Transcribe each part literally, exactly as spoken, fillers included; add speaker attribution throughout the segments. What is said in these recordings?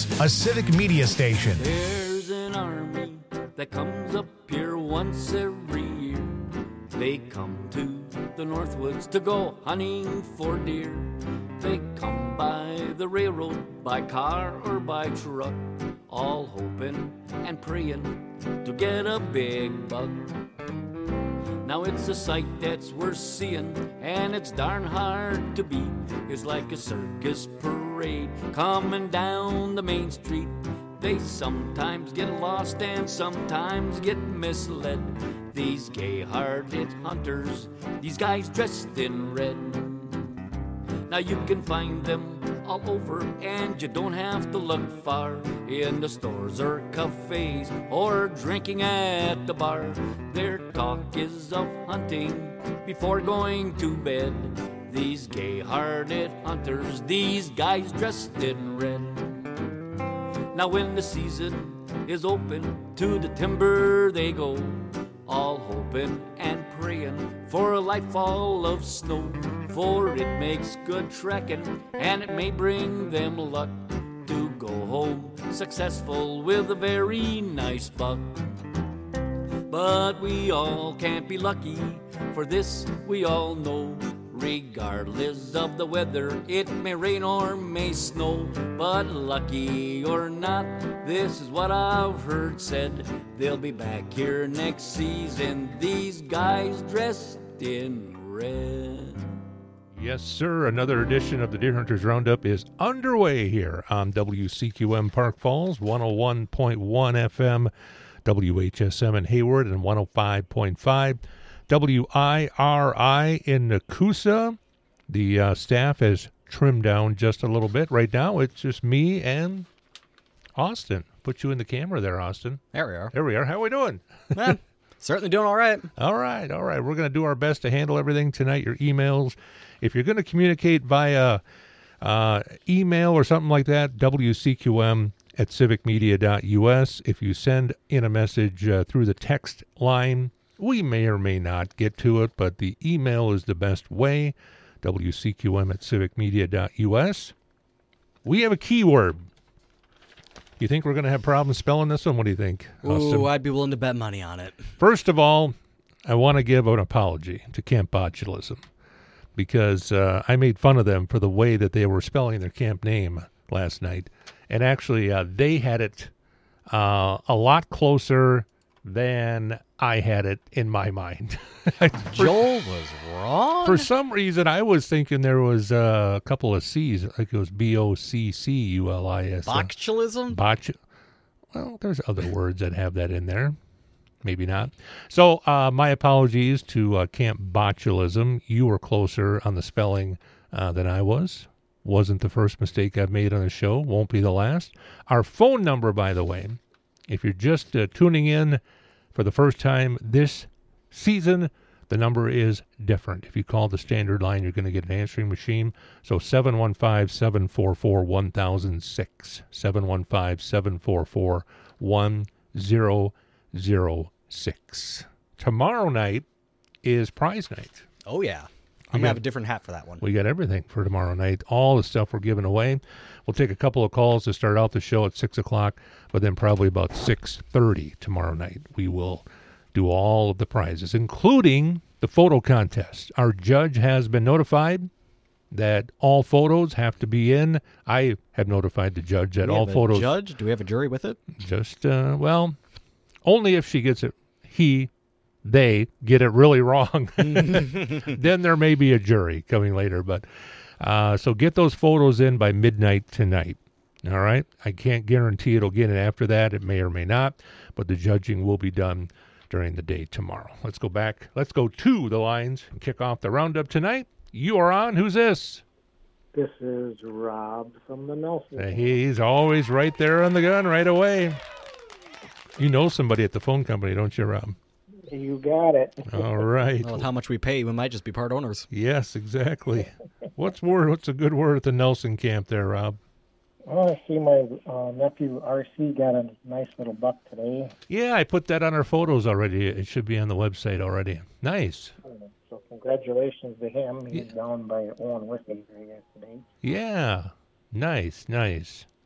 Speaker 1: This, a Civic Media station.
Speaker 2: There's an army that comes up here once every year. They come to the Northwoods to go hunting for deer. They come by the railroad, by car or by truck, all hoping and praying to get a big buck. Now it's a sight that's worth seeing, and it's darn hard to beat. It's like a circus parade coming down the main street. They sometimes get lost and sometimes get misled. These gay-hearted hunters, these guys dressed in red. Now you can find them all over, and you don't have to look far. In the stores or cafes or drinking at the bar, their talk is of hunting before going to bed. These gay-hearted hunters, these guys dressed in red. Now when the season is open, to the timber they go, all hoping and praying for a light fall of snow. For it makes good trekking, and it may bring them luck to go home successful with a very nice buck. But we all can't be lucky, for this we all know. Regardless of the weather, it may rain or may snow. But lucky or not, this is what I've heard said. They'll be back here next season, these guys dressed in red.
Speaker 3: Yes, sir. Another edition of the Deer Hunters Roundup is underway here on W C Q M Park Falls, one oh one point one F M, W H S M in Hayward, and one oh five point five W I R I in Nakusa. The uh, staff has trimmed down just a little bit. Right now, it's just me and Austin. Put you in the camera there, Austin.
Speaker 4: There we are.
Speaker 3: There we are. How are we doing?
Speaker 4: Man, certainly doing all right.
Speaker 3: All right, all right. We're going to do our best to handle everything tonight. Your emails. If you're going to communicate via uh, email or something like that, W C Q M at civic media dot U S. If you send in a message uh, through the text line, we may or may not get to it, but the email is the best way, W C Q M at civic media dot U S. We have a keyword. You think we're going to have problems spelling this one? What do you think, Austin?
Speaker 4: Ooh, I'd be willing to bet money on it.
Speaker 3: First of all, I want to give an apology to Camp Botulism, because uh, I made fun of them for the way that they were spelling their camp name last night. And actually, uh, they had it uh, a lot closer than I had it in my mind. for,
Speaker 4: Joel was wrong?
Speaker 3: For some reason, I was thinking there was uh, a couple of C's. Like it was B O C C U L I S.
Speaker 4: Botulism?
Speaker 3: Botch. Well, there's other words that have that in there. Maybe not. So uh, my apologies to uh, Camp Botulism. You were closer on the spelling uh, than I was. Wasn't the first mistake I've made on the show. Won't be the last. Our phone number, by the way, if you're just uh, tuning in for the first time this season, the number is different. If you call the standard line, you're going to get an answering machine. So seven one five, seven four four, one thousand six. seven one five, seven four four, one thousand six. Tomorrow night is prize night.
Speaker 4: Oh, yeah. I'm going to have a different hat for that one.
Speaker 3: We got everything for tomorrow night. All the stuff we're giving away. We'll take a couple of calls to start out the show at six o'clock, but then probably about six thirty tomorrow night, we will do all of the prizes, including the photo contest. Our judge has been notified that all photos have to be in. I have notified the judge that
Speaker 4: Do we
Speaker 3: all
Speaker 4: have a
Speaker 3: photos...
Speaker 4: judge? Do we have a jury with it?
Speaker 3: Just, uh, well, only if she gets it. He... they get it really wrong, then there may be a jury coming later. But uh, so get those photos in by midnight tonight. All right. I can't guarantee it'll get in after that. It may or may not, but the judging will be done during the day tomorrow. Let's go back. Let's go to the lines and kick off the roundup tonight. You are on. Who's this?
Speaker 5: This is Rob from the Nelson.
Speaker 3: Uh, he's always right there on the gun right away. You know somebody at the phone company, don't you, Rob?
Speaker 5: You got it.
Speaker 3: All right.
Speaker 4: Well, with how much we pay, we might just be part owners.
Speaker 3: Yes, exactly. What's word? What's a good word at the Nelson camp there, Rob?
Speaker 5: Well, I see my uh, nephew R C got a nice little buck today.
Speaker 3: Yeah, I put that on our photos already. It should be on the website already. Nice.
Speaker 5: So congratulations to him. He's
Speaker 3: Yeah.
Speaker 5: down by Owen Withey yesterday.
Speaker 3: Yeah. Nice, nice.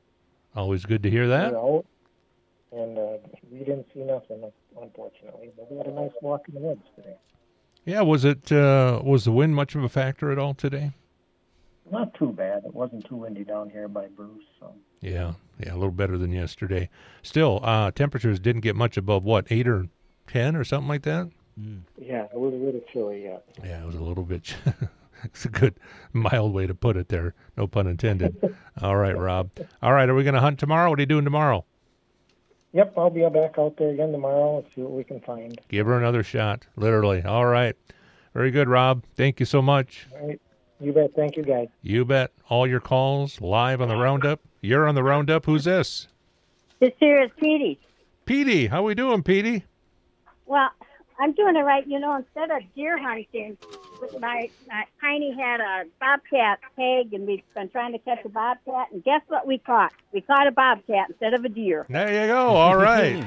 Speaker 3: Always good to hear that.
Speaker 5: We were out, and uh, we didn't see nothing, unfortunately. But we had a nice walk in the woods today.
Speaker 3: Yeah, was it uh, was the wind much of a factor at all today?
Speaker 5: Not too bad. It wasn't too windy down here by Bruce. So.
Speaker 3: Yeah, yeah, a little better than yesterday. Still, uh, temperatures didn't get much above, what, eight or ten or something like that?
Speaker 4: Mm.
Speaker 5: Yeah, it was a little chilly, yeah.
Speaker 3: Yeah, it was a little bit. It's a good, mild way to put it there. No pun intended. All right, Rob. All right, are we going to hunt tomorrow? What are you doing tomorrow?
Speaker 5: Yep, I'll be back out there again tomorrow and see what we can find.
Speaker 3: Give her another shot, literally. All right. Very good, Rob. Thank you so much.
Speaker 5: All right. You bet. Thank you, guys.
Speaker 3: You bet. All your calls live on the Roundup. You're on the Roundup. Who's this?
Speaker 6: This here is Petey.
Speaker 3: Petey. How we doing, Petey?
Speaker 6: Well, I'm doing it right. You know, instead of deer hunting, my, my Heiny had a bobcat tag, and we've been trying to catch a bobcat. And guess what we caught? We caught a bobcat instead of a deer.
Speaker 3: There you go. All right.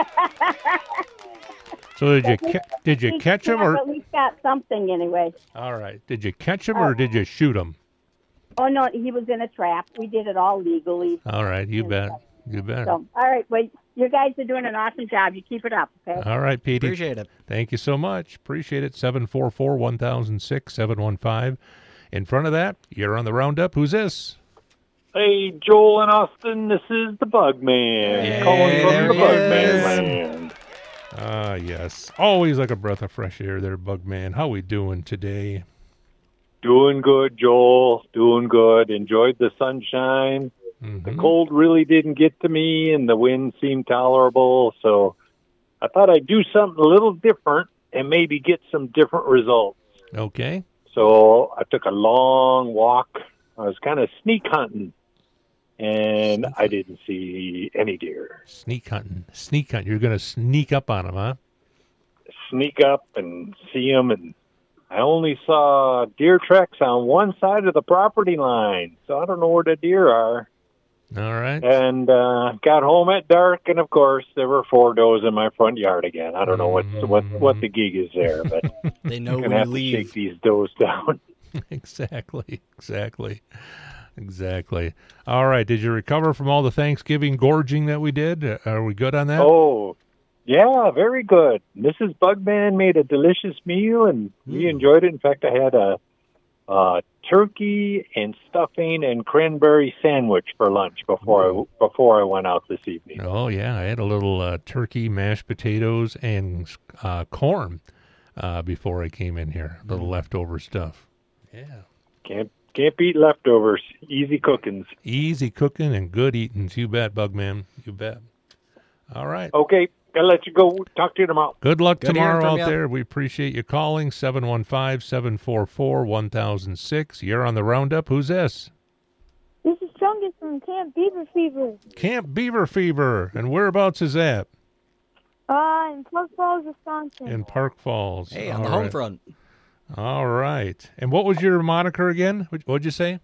Speaker 3: So did you ca- did you catch him, or?
Speaker 6: But we got something anyway.
Speaker 3: All right. Did you catch him, or did you shoot him?
Speaker 6: Oh no, he was in a trap. We did it all legally.
Speaker 3: All right. You bet. You bet.
Speaker 6: So, all right, well, you guys are doing an awesome job. You keep it up, okay?
Speaker 3: All right, Petey.
Speaker 4: Appreciate it.
Speaker 3: Thank you so much. Appreciate it. seven four four, one thousand six, seven one five. In front of that, you're on the Roundup. Who's this?
Speaker 7: Hey, Joel and Austin, this is the Bugman.
Speaker 4: Hey,
Speaker 7: calling from
Speaker 4: there
Speaker 7: the
Speaker 4: he
Speaker 7: Bugman
Speaker 4: is.
Speaker 7: land.
Speaker 3: Ah, yes. Always like a breath of fresh air there, Bugman. How we doing today?
Speaker 7: Doing good, Joel. Doing good. Enjoyed the sunshine.
Speaker 3: Mhm.
Speaker 7: The cold really didn't get to me, and the wind seemed tolerable. So I thought I'd do something a little different and maybe get some different results.
Speaker 3: Okay.
Speaker 7: So I took a long walk. I was kind of sneak hunting, and I didn't see any deer.
Speaker 3: Sneak hunting. Sneak hunt. You're going to sneak up on them, huh?
Speaker 7: Sneak up and see them, and I only saw deer tracks on one side of the property line, so I don't know where the deer are.
Speaker 3: All right.
Speaker 7: And uh, got home at dark, and of course there were four does in my front yard again. I don't know what what what the gig is there, but
Speaker 4: They know
Speaker 7: I'm
Speaker 4: when
Speaker 7: gonna
Speaker 4: you
Speaker 7: have to
Speaker 4: leave.
Speaker 7: shake these does down.
Speaker 3: Exactly. Exactly. Exactly. All right. Did you recover from all the Thanksgiving gorging that we did? Uh, Are we good on that?
Speaker 7: Oh, yeah, very good. Missus Bugman made a delicious meal, and we
Speaker 4: Mm.
Speaker 7: enjoyed it. In fact, I had a, a turkey and stuffing and cranberry sandwich for lunch before I, before I went out this evening.
Speaker 3: Oh, yeah. I had a little uh, turkey, mashed potatoes, and uh, corn uh, before I came in here. A little leftover stuff. Yeah.
Speaker 7: Can't can't beat leftovers. Easy cookings.
Speaker 3: Easy cooking and good eatings. You bet, Bugman. You bet. All right.
Speaker 7: Okay, gotta let you go. Talk to you tomorrow.
Speaker 3: Good luck
Speaker 4: Good hearing
Speaker 3: tomorrow
Speaker 4: from
Speaker 3: out
Speaker 4: ya.
Speaker 3: there. We appreciate you calling. seven one five, seven four four, one thousand six. You're on the Roundup. Who's this?
Speaker 8: This is Chungus from Camp Beaver Fever.
Speaker 3: Camp Beaver Fever. And whereabouts is that?
Speaker 8: Uh, in Park Falls, Wisconsin.
Speaker 3: In Park Falls.
Speaker 4: Hey, on
Speaker 3: All
Speaker 4: the home
Speaker 3: right.
Speaker 4: front.
Speaker 3: All right. And what was your moniker again? What- What'd you say?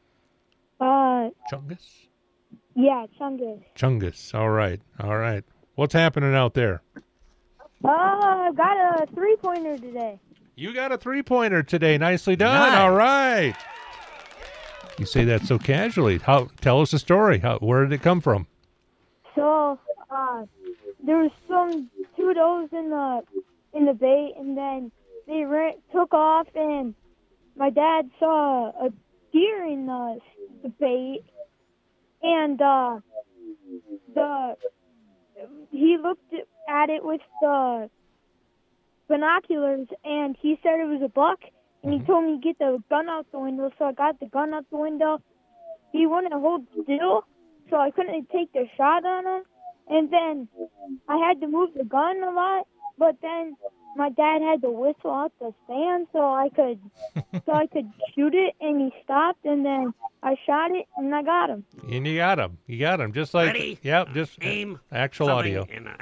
Speaker 8: Uh,
Speaker 3: Chungus?
Speaker 8: yeah, Chungus.
Speaker 3: Chungus. All right. All right. What's happening out there?
Speaker 8: Uh, I got a three-pointer today.
Speaker 3: You got a three-pointer today. Nicely done.
Speaker 4: Nice.
Speaker 3: All right. You say that so casually. How? Tell us a story. How? Where did it come from?
Speaker 8: So, uh, there was some two does in the in the bait, and then they ran, took off, and my dad saw a deer in the, the bait, and uh, the he looked at it with the binoculars, and he said it was a buck, and he told me to get the gun out the window, so I got the gun out the window. He wouldn't hold still, so I couldn't take the shot on him, and then I had to move the gun a lot, but then my dad had to whistle out the stand so I could so I could shoot it, and he stopped, and then I shot it, and I got him.
Speaker 3: And you got him. You got him. Just like,
Speaker 9: Ready?
Speaker 3: yep, just
Speaker 9: Aim.
Speaker 3: actual
Speaker 9: Something
Speaker 3: audio.
Speaker 9: in a-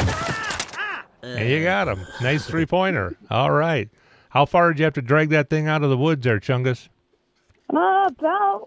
Speaker 3: And you got him. Nice three-pointer. All right. How far did you have to drag that thing out of the woods there, Chungus?
Speaker 8: Uh, about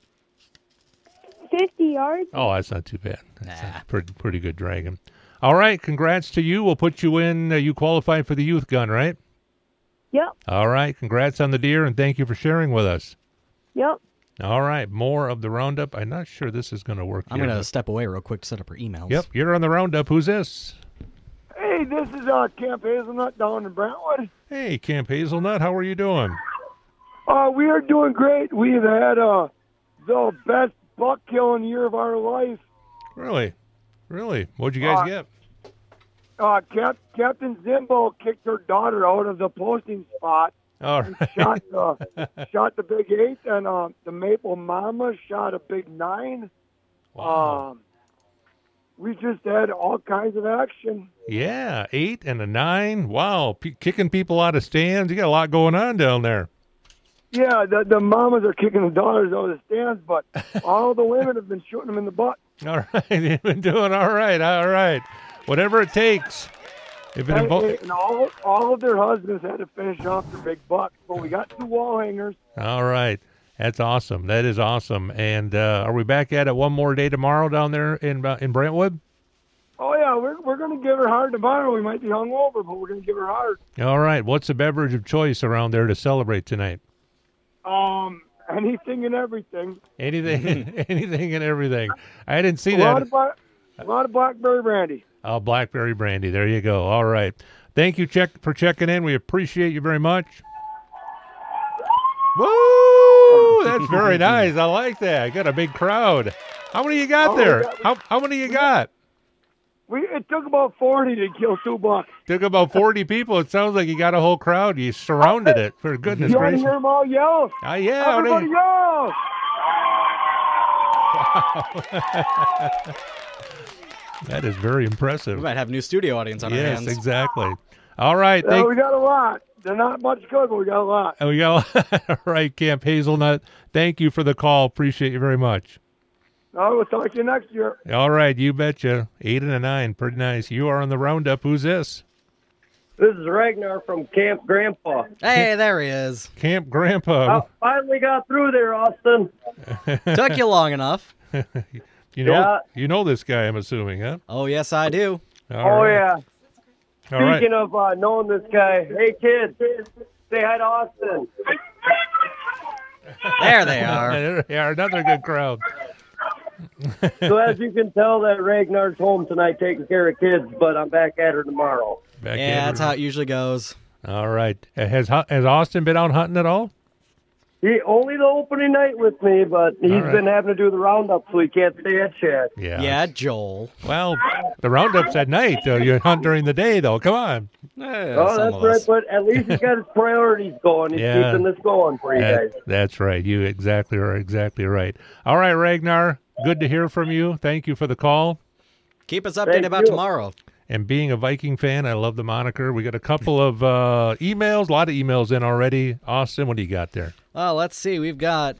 Speaker 8: fifty yards.
Speaker 3: Oh, that's not too bad. That's
Speaker 4: Nah.
Speaker 3: a pretty, pretty good dragging. All right. Congrats to you. We'll put you in. Uh, you qualified for the youth gun, right?
Speaker 8: Yep,
Speaker 3: All right. Congrats on the deer, and thank you for sharing with us.
Speaker 8: yep.
Speaker 3: All right, more of the Roundup. I'm not sure this is going to work.
Speaker 4: I'm
Speaker 3: here,
Speaker 4: going to
Speaker 3: but-
Speaker 4: step away real quick to set up our emails.
Speaker 3: Yep, you're on the Roundup. Who's this?
Speaker 9: Hey, this is uh, Camp Hazelnut down in Brentwood.
Speaker 3: Hey, Camp Hazelnut. How are you doing?
Speaker 9: Uh, we are doing great. We've had uh, the best buck killing year of our life.
Speaker 3: Really? Really? What'd you guys
Speaker 9: Uh,
Speaker 3: get?
Speaker 9: Uh, Cap- Captain Zimbo kicked her daughter out of the posting spot.
Speaker 3: All
Speaker 9: and
Speaker 3: right.
Speaker 9: shot the shot the big eight, and uh, the Maple Mama shot a big nine.
Speaker 3: Wow.
Speaker 9: Um, we just had all kinds of action.
Speaker 3: Yeah, eight and a nine. Wow, P- kicking people out of stands. You got a lot going on down there.
Speaker 9: Yeah, the the mamas are kicking the daughters out of the stands, but all the women have been shooting them in the butt.
Speaker 3: All right, you've been doing all right. All right, whatever it takes. If it
Speaker 9: And,
Speaker 3: invo-
Speaker 9: and all all of their husbands had to finish off their big bucks, but we got two wall hangers.
Speaker 3: all right, that's awesome. That is awesome. And uh, are we back at it one more day tomorrow down there in uh, in Brentwood?
Speaker 9: Oh yeah, we're we're gonna give her hard tomorrow. We might be hungover, but we're gonna give her hard.
Speaker 3: All right. What's the beverage of choice around there to celebrate tonight?
Speaker 9: Um, anything and everything.
Speaker 3: Anything, anything, and everything. I didn't see
Speaker 9: A lot
Speaker 3: that.
Speaker 9: of black, a lot of blackberry brandy.
Speaker 3: Oh, blackberry brandy. There you go. All right. Thank you, check for checking in. We appreciate you very much. Woo! That's very nice. I like that. Got a big crowd. How many you got
Speaker 9: Oh, we
Speaker 3: there?
Speaker 9: got-
Speaker 3: How how many you got?
Speaker 9: We it took about forty to kill two bucks.
Speaker 3: Took about forty people. It sounds like you got a whole crowd. You surrounded it. For goodness
Speaker 9: You want to
Speaker 3: gracious.
Speaker 9: hear them all yell?
Speaker 3: Ah, yeah.
Speaker 9: Everybody yell!
Speaker 3: That is very impressive.
Speaker 4: We might have a new studio audience on our
Speaker 3: Yes,
Speaker 4: hands.
Speaker 3: exactly. All right.
Speaker 9: Yeah,
Speaker 3: Thank
Speaker 9: we got a lot. They're not much good, but we got a lot.
Speaker 3: And we got all right, Camp Hazelnut. Thank you for the call. Appreciate you very much.
Speaker 9: I will talk to you next year.
Speaker 3: All right, you betcha. Eight and a nine, pretty nice. You are on the Roundup. Who's this?
Speaker 10: This is Ragnar from Camp Grandpa.
Speaker 4: Hey, there he is.
Speaker 3: Camp Grandpa.
Speaker 10: I finally got through there, Austin.
Speaker 4: Took you long enough.
Speaker 3: You know,
Speaker 10: Yeah.
Speaker 3: you know this guy. I'm assuming, huh?
Speaker 4: Oh, yes, I do.
Speaker 3: All
Speaker 10: oh,
Speaker 3: right.
Speaker 10: yeah.
Speaker 3: All right.
Speaker 10: Speaking of uh, knowing this guy, hey, kids, say hi to Austin.
Speaker 4: There they are.
Speaker 3: There they are. Another good crowd.
Speaker 10: So as you can tell, that Ragnar's home tonight taking care of kids, but I'm back at her tomorrow.
Speaker 3: Back
Speaker 4: Yeah,
Speaker 3: in.
Speaker 4: that's how it usually goes.
Speaker 3: All right. Uh, Has Hu- has Austin been out hunting at all?
Speaker 10: He only the opening night with me, but he's
Speaker 3: right.
Speaker 10: been having to do the roundup, so he can't stay at Chad.
Speaker 3: Yeah.
Speaker 4: Yeah, Joel.
Speaker 3: Well, the Roundup's at night. Uh, you hunt during the day, though. Come on.
Speaker 4: Eh,
Speaker 10: Oh,
Speaker 4: some
Speaker 10: that's
Speaker 4: of
Speaker 10: right,
Speaker 4: us.
Speaker 10: but at least he's got his priorities going. He's
Speaker 3: Yeah.
Speaker 10: keeping this going for you
Speaker 3: That-
Speaker 10: guys.
Speaker 3: that's right. You exactly are exactly right. All right, Ragnar. Good to hear from you. Thank you for the call.
Speaker 4: Keep us updated
Speaker 10: Thank
Speaker 4: about
Speaker 10: you.
Speaker 4: tomorrow.
Speaker 3: And being a Viking fan, I love the moniker. We got a couple of uh, emails, a lot of emails in already. Austin, what do you got there?
Speaker 4: Well, let's see. We've got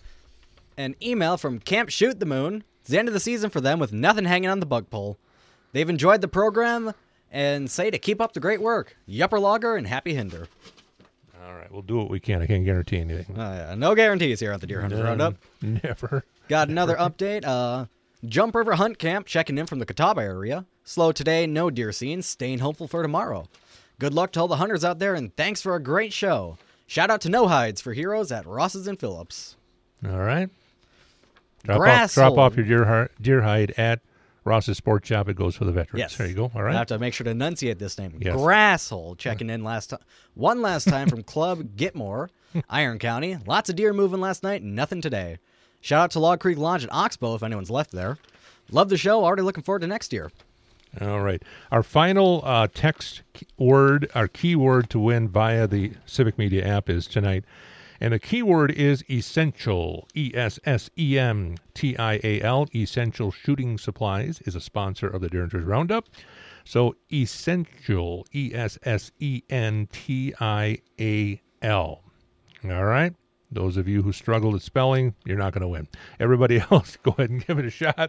Speaker 4: an email from Camp Shoot the Moon. It's the end of the season for them with nothing hanging on the bug pole. They've enjoyed the program and say to keep up the great work. Yupper Logger and Happy Hinder.
Speaker 3: All right, we'll do what we can. I can't guarantee anything.
Speaker 4: Uh, yeah, no guarantees here at the Deer Hunters
Speaker 3: None.
Speaker 4: Roundup.
Speaker 3: Never.
Speaker 4: Got another update. Uh, Jump River Hunt Camp checking in from the Catawba area. Slow today, no deer scenes. Staying hopeful for tomorrow. Good luck to all the hunters out there, and thanks for a great show. Shout out to No Hides for heroes at Ross's and Phillips.
Speaker 3: All right. Drop off,
Speaker 4: Grass
Speaker 3: drop
Speaker 4: hole.
Speaker 3: off your deer, hi- deer hide at Ross's Sports Shop. It goes for the veterans.
Speaker 4: Yes.
Speaker 3: There you go. All
Speaker 4: I
Speaker 3: right.
Speaker 4: have to make sure to enunciate this name.
Speaker 3: Yes.
Speaker 4: Grasshole checking in last time. One last time from Club Gitmore, Iron County. Lots of deer moving last night, nothing today. Shout out to Log Creek Lodge at Oxbow if anyone's left there. Love the show. Already looking forward to next year.
Speaker 3: All right. Our final uh, text key- word, our keyword to win via the Civic Media app is tonight. And the keyword is essential. E S S E M T I A L. Essential Shooting Supplies is a sponsor of the Deer Hunters Roundup. So essential. E S S E N T I A L. All right. Those of you who struggled at spelling, you're not going to win. Everybody else, go ahead and give it a shot.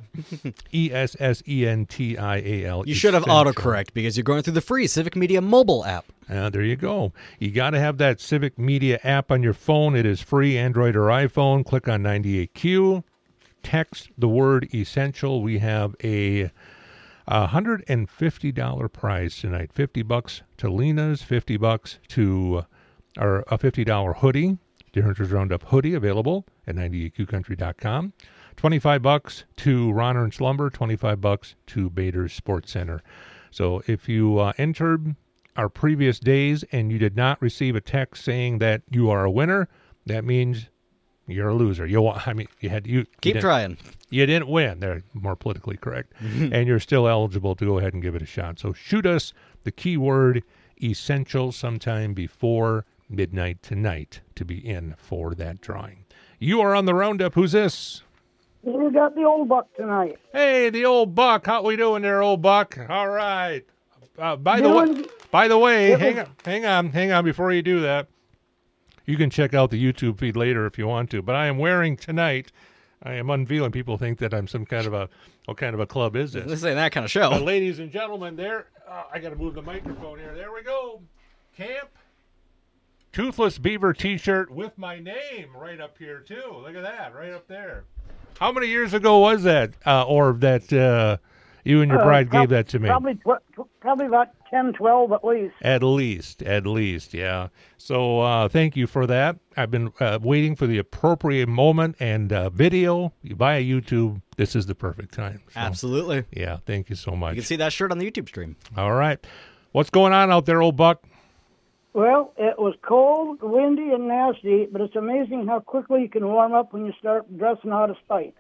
Speaker 3: E S S E N T I A L.
Speaker 4: You should have
Speaker 3: Essential.
Speaker 4: autocorrect because you're going through the free Civic Media mobile app.
Speaker 3: Uh, there you go. You got to have that Civic Media app on your phone. It is free, Android or iPhone. Click on ninety-eight Q. Text the word essential. We have a one hundred fifty dollars prize tonight. fifty bucks to Lena's, fifty bucks to, or a fifty dollars hoodie. Deer Hunters Roundup hoodie available at ninety A Q country dot com. twenty-five bucks to Ron Ernst Lumber, twenty-five bucks to Bader's Sports Center. So if you uh, entered our previous days and you did not receive a text saying that you are a winner, that means you're a loser. You, I mean, you had you
Speaker 4: Keep
Speaker 3: you
Speaker 4: trying.
Speaker 3: You didn't win. They're more politically correct, and you're still eligible to go ahead and give it a shot. So shoot us the keyword essential sometime before midnight tonight to be in for that drawing. You are on the roundup. Who's this?
Speaker 11: We got the old buck tonight.
Speaker 3: Hey, the old buck. How we doing there, old buck? All right. Uh, by the way, by the way, hang on, hang on, hang on. Before you do that, you can check out the YouTube feed later if you want to. But I am wearing tonight. I am unveiling. People think that I'm some kind of a what kind of a club is this?
Speaker 4: This ain't that kind of show.
Speaker 3: But ladies and gentlemen, there. Uh, I got to move the microphone here. There we go. Camp Toothless Beaver T-shirt with my name right up here too. Look at that, right up there. How many years ago was that, uh, or that uh, you and your
Speaker 11: Uh,
Speaker 3: bride
Speaker 11: prob-
Speaker 3: gave that to me?
Speaker 11: Probably, tw- probably about ten, twelve at least.
Speaker 3: At least, at least, yeah. So uh, thank you for that. I've been uh, waiting for the appropriate moment and uh, video via YouTube. This is the perfect time. So,
Speaker 4: Absolutely.
Speaker 3: yeah, thank you so much.
Speaker 4: You can see that shirt on the YouTube stream.
Speaker 3: All right. What's going on out there, old buck?
Speaker 11: Well, it was cold, windy, and nasty, but it's amazing how quickly you can warm up when you start dressing out of spite.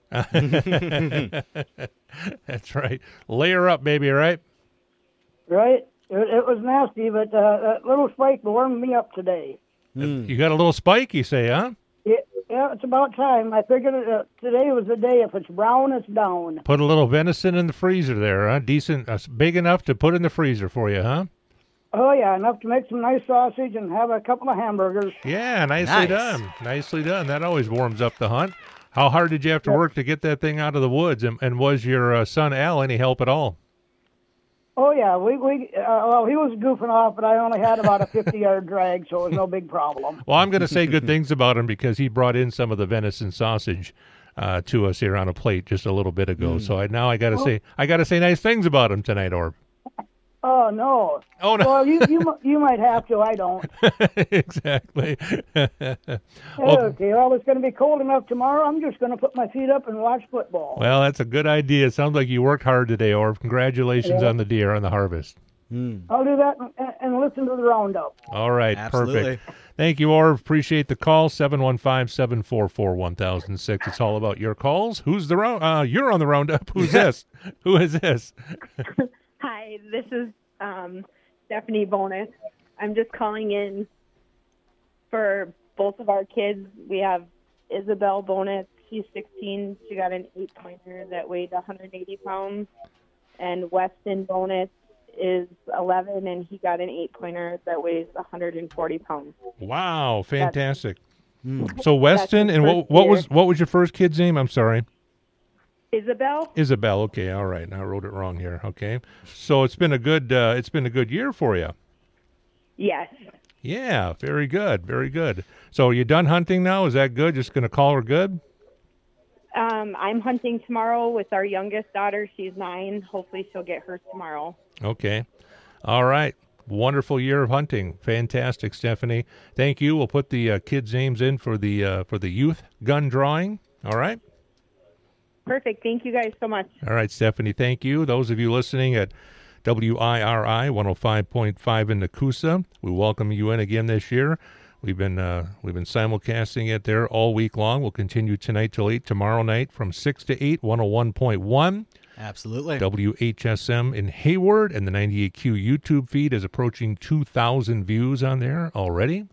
Speaker 3: That's right. Layer up, baby, right?
Speaker 11: Right? It, it was nasty, but uh, that little spike warmed me up today.
Speaker 3: You got a little spike, you say, huh?
Speaker 11: Yeah, yeah, it's about time. I figured uh, today was the day. If it's brown, it's down.
Speaker 3: Put a little venison in the freezer there, huh? Decent, uh, big enough to put in the freezer for you, huh?
Speaker 11: Oh, yeah, enough to make some nice sausage and have a couple of hamburgers.
Speaker 3: Yeah, nicely
Speaker 11: Nice.
Speaker 3: done. Nicely done. That always warms up the hunt. How hard did you have to work to get that thing out of the woods? And, and was your uh, son Al any help at all?
Speaker 11: Oh, yeah, we, we uh, well, he was goofing off, but I only had about a fifty-yard drag, so it was no big problem.
Speaker 3: Well, I'm going to say good things about him because he brought in some of the venison sausage uh, to us here on a plate just a little bit ago.
Speaker 11: Mm.
Speaker 3: So I, now I got to say I got to say nice things about him tonight, Orb.
Speaker 11: Oh, no.
Speaker 3: Oh, no.
Speaker 11: Well, you, you, mi- you might have to. I don't.
Speaker 3: Exactly. well,
Speaker 11: Okay, well, it's going to be cold enough tomorrow. I'm just going to put my feet up and watch football.
Speaker 3: well, that's a good idea. It sounds like you worked hard today, Orb. Congratulations
Speaker 11: Yeah.
Speaker 3: on the deer on the harvest.
Speaker 11: I'll do that and, and listen to the roundup.
Speaker 3: All right,
Speaker 11: Absolutely.
Speaker 3: perfect. Thank you, Orv. Appreciate the call. seven one five, seven four four, one thousand six. It's all about your calls. Who's the round? Uh, you're on the roundup. Who's this? Who is this?
Speaker 12: Hi, this is um, Stephanie Bonus. I'm just calling in for both of our kids. We have Isabel Bonus. She's sixteen. She got an eight-pointer that weighed one hundred eighty pounds. And Weston Bonus is eleven, and he got an eight-pointer that weighs one hundred forty pounds.
Speaker 3: Wow, fantastic.
Speaker 4: Hmm.
Speaker 3: So Weston,
Speaker 12: That's
Speaker 3: and
Speaker 12: the
Speaker 3: what,
Speaker 12: first
Speaker 3: what
Speaker 12: year.
Speaker 3: was what was your first kid's name? I'm sorry.
Speaker 12: Isabel?
Speaker 3: Isabel. Okay, all right. Now I wrote it wrong here. Okay, so it's been a good uh, it's been a good year for you.
Speaker 12: Yes.
Speaker 3: Yeah, very good, very good. So you done hunting now? Is that good? Just going to call her good?
Speaker 12: Um, I'm hunting tomorrow with our youngest daughter. She's nine. Hopefully she'll get hers tomorrow.
Speaker 3: Okay. All right. Wonderful year of hunting. Fantastic, Stephanie. Thank you. We'll put the uh, kids' names in for the uh, for the youth gun drawing. All right.
Speaker 12: Perfect. Thank you guys so much.
Speaker 3: All right, Stephanie. Thank you. Those of you listening at W I R I one oh five point five in Nakusa, we welcome you in again this year. We've been uh, we've been simulcasting it there all week long. We'll continue tonight till eight, tomorrow night from six to eight, one oh one point one.
Speaker 4: Absolutely.
Speaker 3: W H S M in Hayward, and the ninety-eight Q YouTube feed is approaching two thousand views on there already.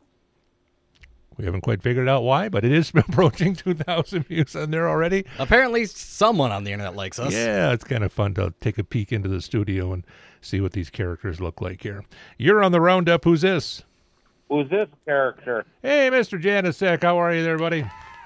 Speaker 3: We haven't quite figured out why, but it is approaching two thousand views on there already.
Speaker 4: Apparently someone on the internet likes us.
Speaker 3: Yeah, it's kind of fun to take a peek into the studio and see what these characters look like here. You're on the roundup. Who's this?
Speaker 13: Who's this character?
Speaker 3: Hey, Mister Janisek. How are you there, buddy?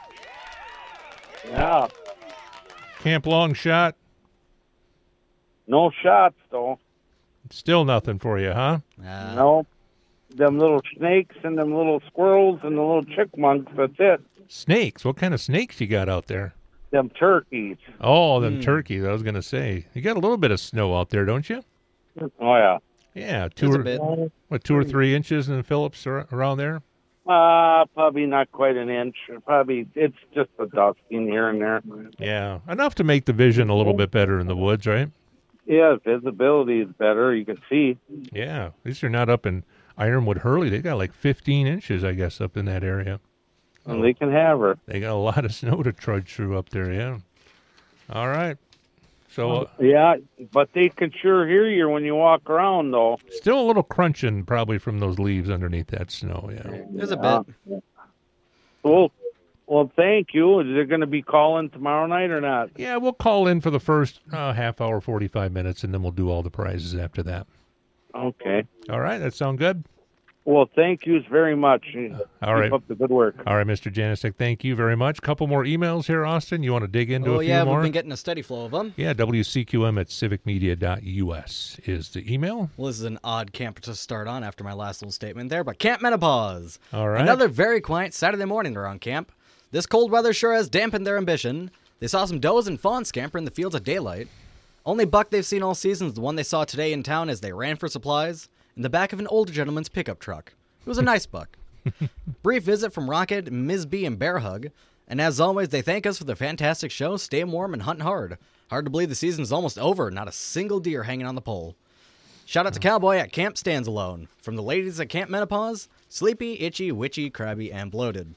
Speaker 13: Yeah.
Speaker 3: Camp Long Shot?
Speaker 13: No shots, though.
Speaker 3: Still nothing for you, huh?
Speaker 13: No. Them little snakes and them little squirrels and the little chipmunks, that's it.
Speaker 3: Snakes? What kind of snakes you got out there?
Speaker 13: Them turkeys.
Speaker 3: Oh, them
Speaker 13: Mm.
Speaker 3: turkeys. I was going to say. You got a little bit of snow out there, don't you?
Speaker 13: Oh, yeah.
Speaker 3: Yeah, two
Speaker 13: Just a
Speaker 3: or
Speaker 13: bit.
Speaker 3: what, two or three inches in Phillips ar- around there.
Speaker 13: Uh, probably not quite an inch. Probably it's just a dusting here and there.
Speaker 3: Yeah, enough to make the vision a little bit better in the woods, right?
Speaker 13: Yeah, visibility is better. You can see.
Speaker 3: Yeah, at least you're not up in Ironwood Hurley. They got like fifteen inches, I guess, up in that area.
Speaker 13: And they can have her.
Speaker 3: They got a lot of snow to trudge through up there, yeah. All right. So uh,
Speaker 13: yeah, but they can sure hear you when you walk around, though.
Speaker 3: still a little crunching probably from those leaves underneath that snow, yeah.
Speaker 4: There's a bit.
Speaker 13: Cool. Well, thank you. Is it going to be calling tomorrow night or not?
Speaker 3: Yeah, we'll call in for the first uh, half hour, forty-five minutes, and then we'll do all the prizes after that.
Speaker 13: Okay.
Speaker 3: All right, that sound good?
Speaker 13: Well, thank you very much.
Speaker 3: All right.
Speaker 13: Keep up the good work.
Speaker 3: All right, Mister Janicek, thank you very much. Couple more emails here, Austin. You want to dig into
Speaker 4: Oh,
Speaker 3: a few
Speaker 4: yeah,
Speaker 3: more?
Speaker 4: we've been getting a steady flow of them.
Speaker 3: Yeah, W C Q M at civic media dot U S is the email.
Speaker 4: Well, this is an odd camp to start on after my last little statement there, but Camp Menopause.
Speaker 3: All right.
Speaker 4: Another very quiet Saturday morning around camp. This cold weather sure has dampened their ambition. They saw some does and fawns scamper in the fields at daylight. Only buck they've seen all season is the one they saw today in town as they ran for supplies in the back of an older gentleman's pickup truck. It was a nice buck. Brief visit from Rocket, Miz B, and Bear Hug. And as always, they thank us for the fantastic show, staying warm and hunting hard. Hard to believe the season is almost over, not a single deer hanging on the pole. Shout out to Cowboy at Camp Stands Alone. From the ladies at Camp Menopause, Sleepy, Itchy, Witchy, Crabby, and Bloated.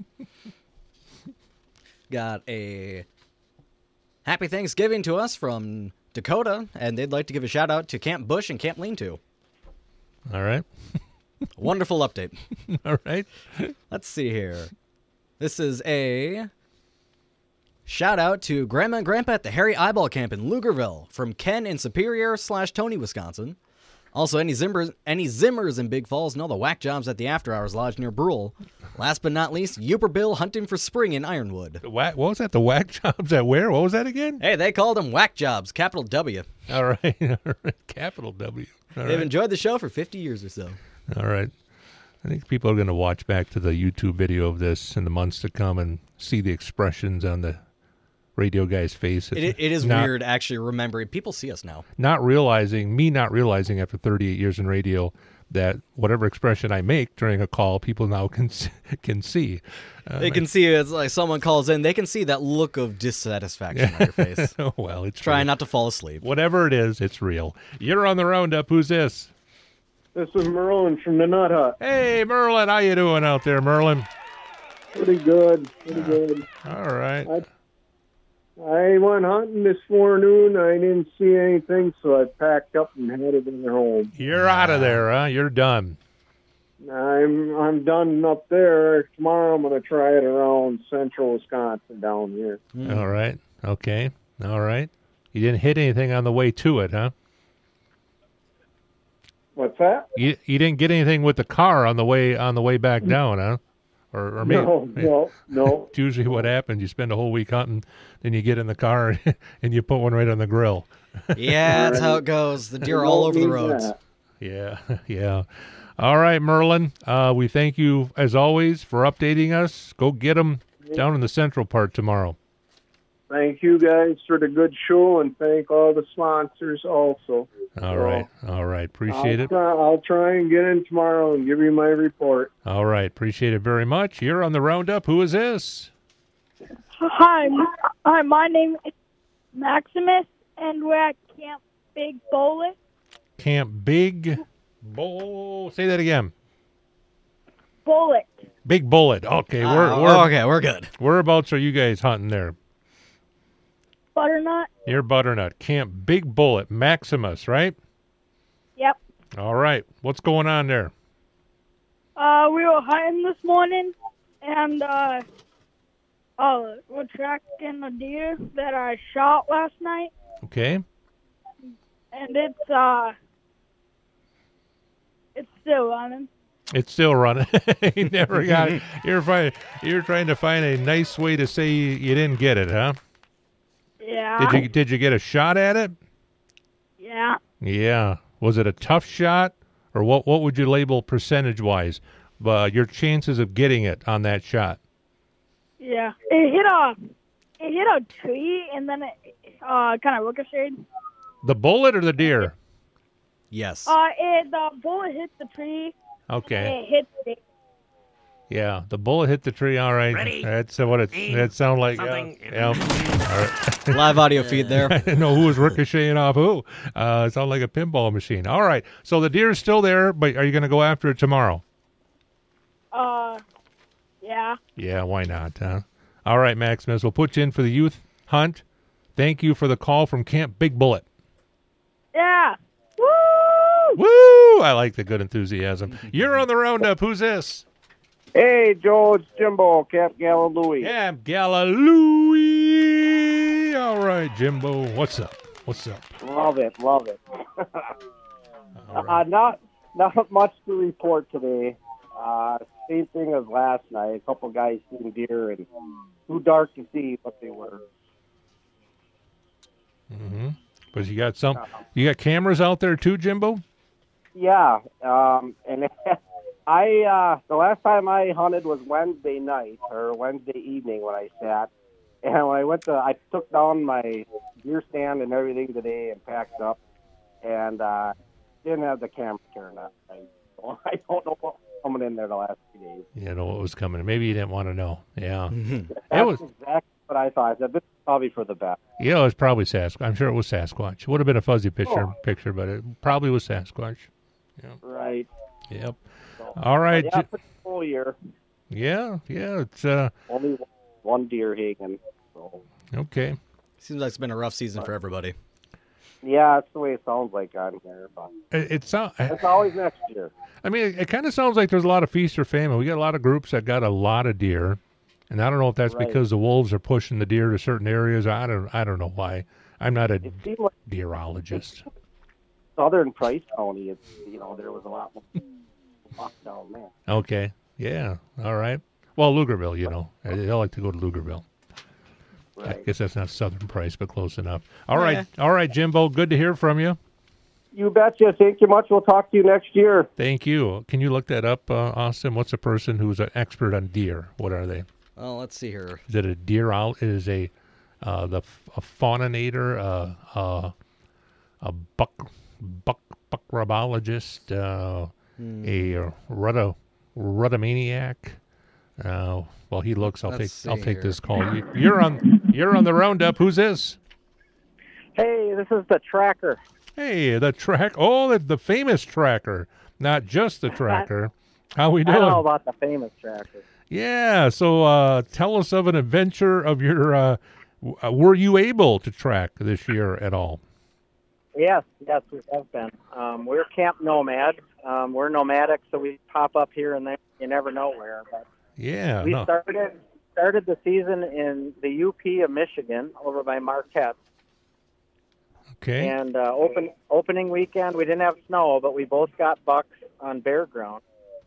Speaker 4: Got a happy Thanksgiving to us from Dakota, and they'd like to give a shout out to Camp Bush and Camp Lean-To.
Speaker 3: All right.
Speaker 4: Wonderful update.
Speaker 3: All right.
Speaker 4: Let's see here. This is a shout out to Grandma and Grandpa at the Harry Eyeball Camp in Lugerville from Ken in Superior slash Tony, Wisconsin. Also, any Zimmers, any Zimmers in Big Falls know the whack jobs at the After Hours Lodge near Brule. Last but not least, Uper Bill hunting for spring in Ironwood.
Speaker 3: The whack, what was that? The whack jobs at where? What was that again?
Speaker 4: Hey, they called them whack jobs, capital W.
Speaker 3: All right. All right. Capital W. All
Speaker 4: They've
Speaker 3: right.
Speaker 4: enjoyed the show for fifty years or so.
Speaker 3: All right. I think people are going to watch back to the YouTube video of this in the months to come and see the expressions on the radio guy's face.
Speaker 4: It, it is
Speaker 3: not,
Speaker 4: weird actually remembering. People see us now.
Speaker 3: Not realizing, me not realizing after thirty-eight years in radio that whatever expression I make during a call, people now can can see. Uh,
Speaker 4: They can see it's like someone calls in. They can see that look of dissatisfaction on your face.
Speaker 3: Well, it's
Speaker 4: Trying
Speaker 3: real.
Speaker 4: not to fall asleep.
Speaker 3: Whatever it is, it's real. You're on the roundup. Who's this?
Speaker 14: This is Merlin from the Nut Hut.
Speaker 3: Hey, Merlin. How you doing out there, Merlin?
Speaker 14: Pretty good. Pretty good.
Speaker 3: All right.
Speaker 14: I, I went hunting this forenoon. I didn't see anything, so I packed up and headed in home.
Speaker 3: You're out of there, huh? You're done.
Speaker 14: I'm I'm done up there. Tomorrow I'm going to try it around central Wisconsin down here.
Speaker 3: All right. Okay. All right. You didn't hit anything on the way to it, huh?
Speaker 14: What's that?
Speaker 3: You you didn't get anything with the car on the way on the way back down, huh? Or, or maybe,
Speaker 14: No, no, no.
Speaker 3: It's usually what happens. You spend a whole week hunting, then you get in the car and you put one right on the grill.
Speaker 4: Yeah, that's how it goes. The deer are all over the roads.
Speaker 3: Yeah, yeah. All right, Merlin. Uh, we thank you, as always, for updating us. Go get them down in the central part tomorrow.
Speaker 14: Thank you guys for the good show, and thank all the sponsors also.
Speaker 3: All
Speaker 14: So,
Speaker 3: right. All right. Appreciate
Speaker 14: I'll
Speaker 3: it.
Speaker 14: Try, I'll try and get in tomorrow and give you my report.
Speaker 3: All right. Appreciate it very much. You're on the roundup. Who is this?
Speaker 8: Hi, hi. My name is Maximus, and we're at Camp Big Bullet.
Speaker 3: Camp Big Bull. Say that again.
Speaker 8: Bullet.
Speaker 3: Big Bullet. Okay.
Speaker 4: Ah,
Speaker 3: we're, we're
Speaker 4: okay, we're good.
Speaker 3: Whereabouts are you guys hunting there?
Speaker 8: Butternut.
Speaker 3: Near Butternut. Camp Big Bullet. Maximus, right?
Speaker 8: Yep.
Speaker 3: All right. What's going on there?
Speaker 8: Uh, we were hunting this morning, and uh, uh, we're tracking a deer that I shot last night,
Speaker 3: Okay.
Speaker 8: and it's uh, it's still running.
Speaker 3: It's still running. You never got it. You're, fi- you're trying to find a nice way to say you, you didn't get it, huh?
Speaker 8: Yeah.
Speaker 3: Did you did you get a shot at it?
Speaker 8: Yeah.
Speaker 3: Yeah. Was it a tough shot, or what? What would you label percentage wise? Uh, your chances of getting it on that shot.
Speaker 8: Yeah. It hit a it hit a tree, and then it uh kind of ricocheted.
Speaker 3: The bullet or the deer?
Speaker 4: Yes.
Speaker 8: Uh, it the bullet hit the tree.
Speaker 3: Okay.
Speaker 8: And it hit the
Speaker 3: Yeah, the bullet hit the tree. All right.
Speaker 15: Ready?
Speaker 3: That's uh, what it that sound like.
Speaker 15: Something.
Speaker 3: Yeah. yeah. All right.
Speaker 4: Live audio feed there.
Speaker 3: I didn't know who was ricocheting off who. Uh, it sounded like a pinball machine. All right. So the deer is still there, but are you going to go after it tomorrow?
Speaker 6: Uh, yeah.
Speaker 3: Yeah, why not, huh? All right, Maximus, we'll put you in for the youth hunt. Thank you for the call from Camp Big Bullet.
Speaker 6: Yeah. Woo!
Speaker 3: Woo! I like the good enthusiasm. You're on the roundup. Who's this?
Speaker 13: Hey, Joe, it's Jimbo, Cap Galloway.
Speaker 3: Camp Galloway. All right, Jimbo. What's up? What's up?
Speaker 13: Love it, love it. uh, not not much to report today. Uh, same thing as last night. A couple guys seen deer, and too dark to see what they were.
Speaker 3: Mm-hmm. But you got some. You got cameras out there too, Jimbo?
Speaker 13: Yeah, um, and I uh, the last time I hunted was Wednesday night or Wednesday evening when I sat, and when I went to, I took down my deer stand and everything today and packed up, and uh, didn't have the camera turned on. I, I don't know what was coming in there the last few days.
Speaker 3: You know what was coming. Maybe you didn't want to know. Yeah,
Speaker 13: That's
Speaker 3: it was.
Speaker 13: exactly what I thought. I said, this is probably for the best.
Speaker 3: You know, it was probably Sasquatch. I'm sure it was Sasquatch. It would have been a fuzzy picture,
Speaker 13: Oh.
Speaker 3: picture, but it probably was Sasquatch. Yeah.
Speaker 13: Right.
Speaker 3: Yep.
Speaker 13: So,
Speaker 3: All right.
Speaker 13: Yeah,
Speaker 3: Ji-
Speaker 13: for the whole year.
Speaker 3: Yeah, yeah. It's uh
Speaker 13: Only one deer hanging. So.
Speaker 3: okay.
Speaker 4: Seems like it's been a rough season for everybody.
Speaker 13: Yeah, that's the way it sounds like on here. But
Speaker 3: It, it sounds.
Speaker 13: it's always next year.
Speaker 3: I mean, it, it kind of sounds like there's a lot of feast or famine. We got a lot of groups that got a lot of deer, and I don't know if that's
Speaker 13: Right.
Speaker 3: because the wolves are pushing the deer to certain areas. I don't. I don't know why. I'm not a
Speaker 13: It seemed like
Speaker 3: deerologist.
Speaker 13: southern Price County, it's, you know, there was a lot more lockdown there.
Speaker 3: Okay. Yeah. All right. Well, Lugerville, you know, I, I like to go to Lugerville. I
Speaker 13: Right.
Speaker 3: guess that's not Southern Price, but close enough. All
Speaker 13: Yeah.
Speaker 3: right. All right, Jimbo. Good to hear from you.
Speaker 13: You betcha. Thank you much. We'll talk to you next year.
Speaker 3: Thank you. Can you look that up, uh, Austin? What's a person who's an expert on deer? What are they?
Speaker 4: Well, let's see here.
Speaker 3: Is it a deer out? It is a uh, the a fauninator, uh, uh, a buck buck buckrabologist, uh,
Speaker 4: Hmm.
Speaker 3: a ruta rutamaniac. Uh, well, he looks. I'll
Speaker 4: Let's
Speaker 3: take. I'll
Speaker 4: see
Speaker 3: take
Speaker 4: here.
Speaker 3: this call. You, you're on. You're on the roundup. Who's this?
Speaker 10: Hey, this is the tracker.
Speaker 3: Hey, the track. Oh, the, the famous tracker, not just the tracker. How we doing?
Speaker 10: I don't know about the famous tracker.
Speaker 3: Yeah. So, uh, tell us of an adventure of your. Uh, w- uh, were you able to track this year at all?
Speaker 10: Yes, yes, we have been. Um, we're Camp Nomad. Um, we're nomadic, so we pop up here and there. You never know where. But
Speaker 3: Yeah.
Speaker 10: we
Speaker 3: no.
Speaker 10: started started the season in the U P of Michigan, over by Marquette.
Speaker 3: Okay.
Speaker 10: And uh, open opening weekend, we didn't have snow, but we both got bucks on bare ground.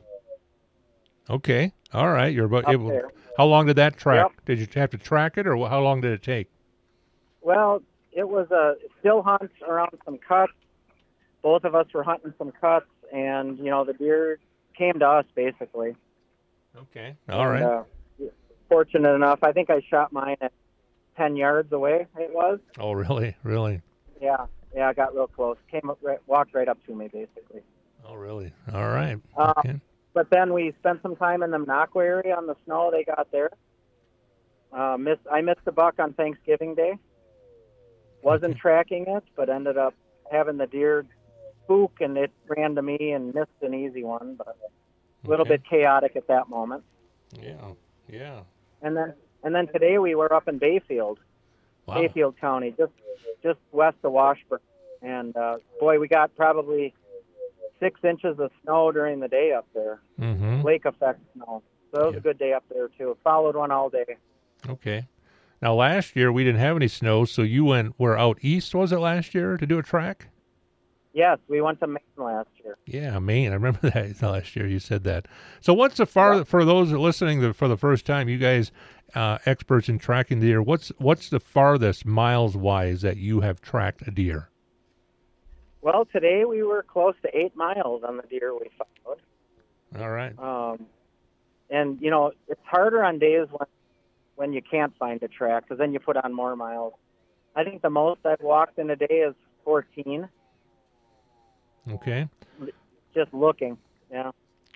Speaker 3: Okay. All right. You're about
Speaker 10: Up
Speaker 3: able.
Speaker 10: there.
Speaker 3: How long did that track?
Speaker 10: Yep.
Speaker 3: Did you have to track it, or wh- how long did it take?
Speaker 10: Well, it was a still hunt around some cuts. Both of us were hunting some cuts, and you know the deer came to us basically.
Speaker 3: Okay. All right.
Speaker 10: And, uh, fortunate enough, I think I shot mine at ten yards away. It was.
Speaker 3: Oh, really? Really?
Speaker 10: Yeah, yeah, I got real close. Came up, right, walked right up to me basically.
Speaker 3: Oh, really? All right.
Speaker 10: Um,
Speaker 3: Okay.
Speaker 10: But then we spent some time in the Minocqua area on the snow they got there. Uh, missed, I missed a buck on Thanksgiving Day. Wasn't tracking it, but ended up having the deer spook, and it ran to me and missed an easy one, but a little
Speaker 3: Okay.
Speaker 10: bit chaotic at that moment.
Speaker 3: Yeah. Yeah.
Speaker 10: And then and then today we were up in Bayfield,
Speaker 3: Wow.
Speaker 10: Bayfield County, just just west of Washburn. And uh, boy, we got probably six inches of snow during the day up there.
Speaker 3: Mm-hmm.
Speaker 10: Lake effect snow. So it was a good day up there too. Followed one all day.
Speaker 3: Okay. Now, last year we didn't have any snow, so you went. Were out east? Was it last year to do a track?
Speaker 10: Yes, we went to Maine last year.
Speaker 3: Yeah, Maine. I remember that last year. You said that. So, what's the far for those listening the, for the first time? You guys, uh, experts in tracking deer. What's what's the farthest miles wise that you have tracked a deer?
Speaker 10: Well, today we were close to eight miles on the deer we followed.
Speaker 3: All right.
Speaker 10: Um, and you know, it's harder on days when when you can't find a track, because then you put on more miles. I think the most I've walked in a day is fourteen.
Speaker 3: Okay.
Speaker 10: Just looking, yeah.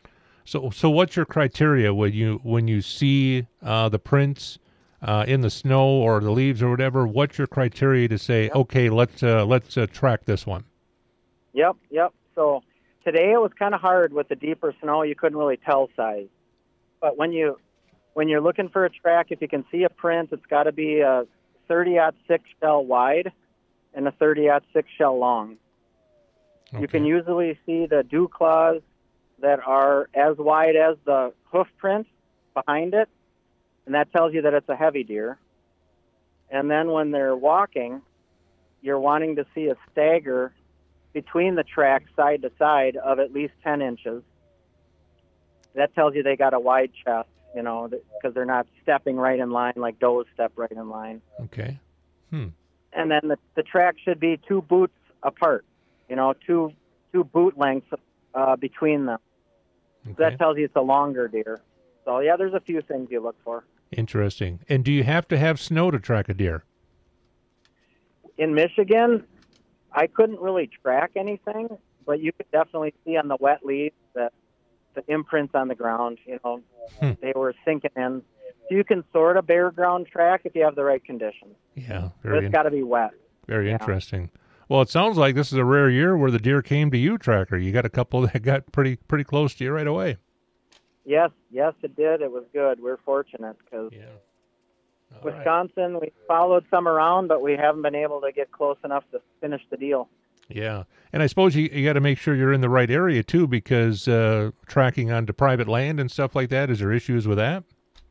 Speaker 3: So, so what's your criteria when you when you see uh, the prints uh, in the snow or the leaves or whatever? What's your criteria to say, okay, let's uh, let's uh, track this one?
Speaker 10: Yep, yep. So today it was kind of hard with the deeper snow. You couldn't really tell size. But when you when you're looking for a track, if you can see a print, it's got to be a thirty aught six shell wide and a thirty aught six shell long. Okay. You can usually see the dew claws that are as wide as the hoof print behind it, and that tells you that it's a heavy deer. And then when they're walking, you're wanting to see a stagger between the tracks side to side of at least ten inches. That tells you they got a wide chest, you know, because they're not stepping right in line like does step right in line.
Speaker 3: Okay. Hmm.
Speaker 10: And then the, the track should be two boots apart, you know, two two boot lengths uh, between them. Okay. So that tells you it's a longer deer. So, yeah, there's a few things you look for.
Speaker 3: Interesting. And do you have to have snow to track a deer?
Speaker 10: In Michigan, I couldn't really track anything, but you could definitely see on the wet leaves that the imprints on the ground, you know, hmm. they were sinking in. So you can sort of bare ground track if you have the right conditions.
Speaker 3: Yeah.
Speaker 10: Very but it's in- got to be wet.
Speaker 3: Very
Speaker 10: yeah.
Speaker 3: interesting. Well, it sounds like this is a rare year where the deer came to you, Tracker. You got a couple that got pretty pretty close to you right away.
Speaker 10: Yes, yes, it did. It was good. We're fortunate because
Speaker 3: yeah.
Speaker 10: Wisconsin, right. we followed some around, but we haven't been able to get close enough to finish the deal.
Speaker 3: Yeah, and I suppose you, you got to make sure you're in the right area, too, because uh, tracking onto private land and stuff like that, is there issues with that?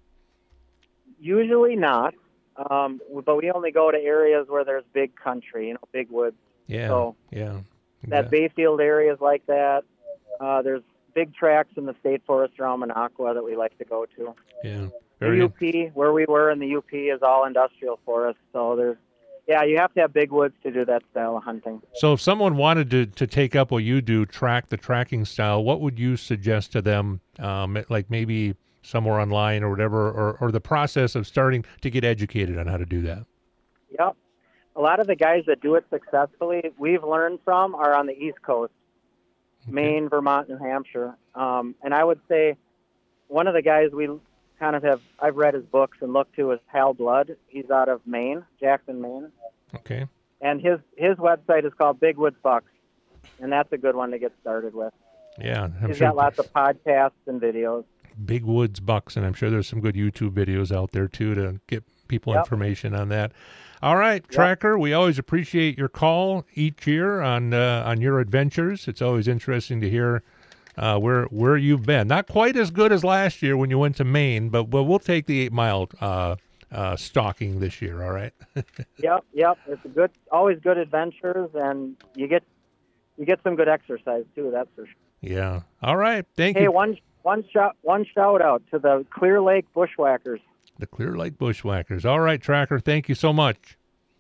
Speaker 10: Usually not, um, but we only go to areas where there's big country, you know, big woods.
Speaker 3: Yeah,
Speaker 10: so
Speaker 3: yeah.
Speaker 10: That Bayfield areas like that, uh, there's big tracks in the state forest around Minocqua that we like to go to.
Speaker 3: Yeah.
Speaker 10: Very the U P, where we were in the U P, is all industrial forest, so there's, yeah, you have to have big woods to do that style of hunting.
Speaker 3: So if someone wanted to, to take up what you do, track the tracking style, what would you suggest to them, um, like maybe somewhere online or whatever, or, or the process of starting to get educated on how to do that?
Speaker 10: Yep. A lot of the guys that do it successfully, we've learned from, are on the East Coast, okay. Maine, Vermont, New Hampshire. Um, and I would say one of the guys we kind of have, I've read his books and looked to is Hal Blood. He's out of Maine, Jackson, Maine.
Speaker 3: Okay.
Speaker 10: And his, his website is called Big Woods Bucks, and that's a good one to get started with.
Speaker 3: Yeah. I'm
Speaker 10: He's
Speaker 3: sure
Speaker 10: got lots of podcasts and videos.
Speaker 3: Big Woods Bucks, and I'm sure there's some good YouTube videos out there, too, to get people
Speaker 10: yep.
Speaker 3: information on that. All right,
Speaker 10: yep.
Speaker 3: Tracker, we always appreciate your call each year on uh, on your adventures. It's always interesting to hear uh, where where you've been. Not quite as good as last year when you went to Maine, but, but we'll take the eight-mile uh, uh, stalking this year, all right?
Speaker 10: Yep, yep. It's a good, always good adventures, and you get you get some good exercise, too, that's for sure.
Speaker 3: Yeah. All right, thank
Speaker 10: hey,
Speaker 3: you.
Speaker 10: Hey, one, one, shout, one shout-out to the Clear Lake Bushwhackers.
Speaker 3: The Clear Lake Bushwhackers. All right, Tracker, thank you so much.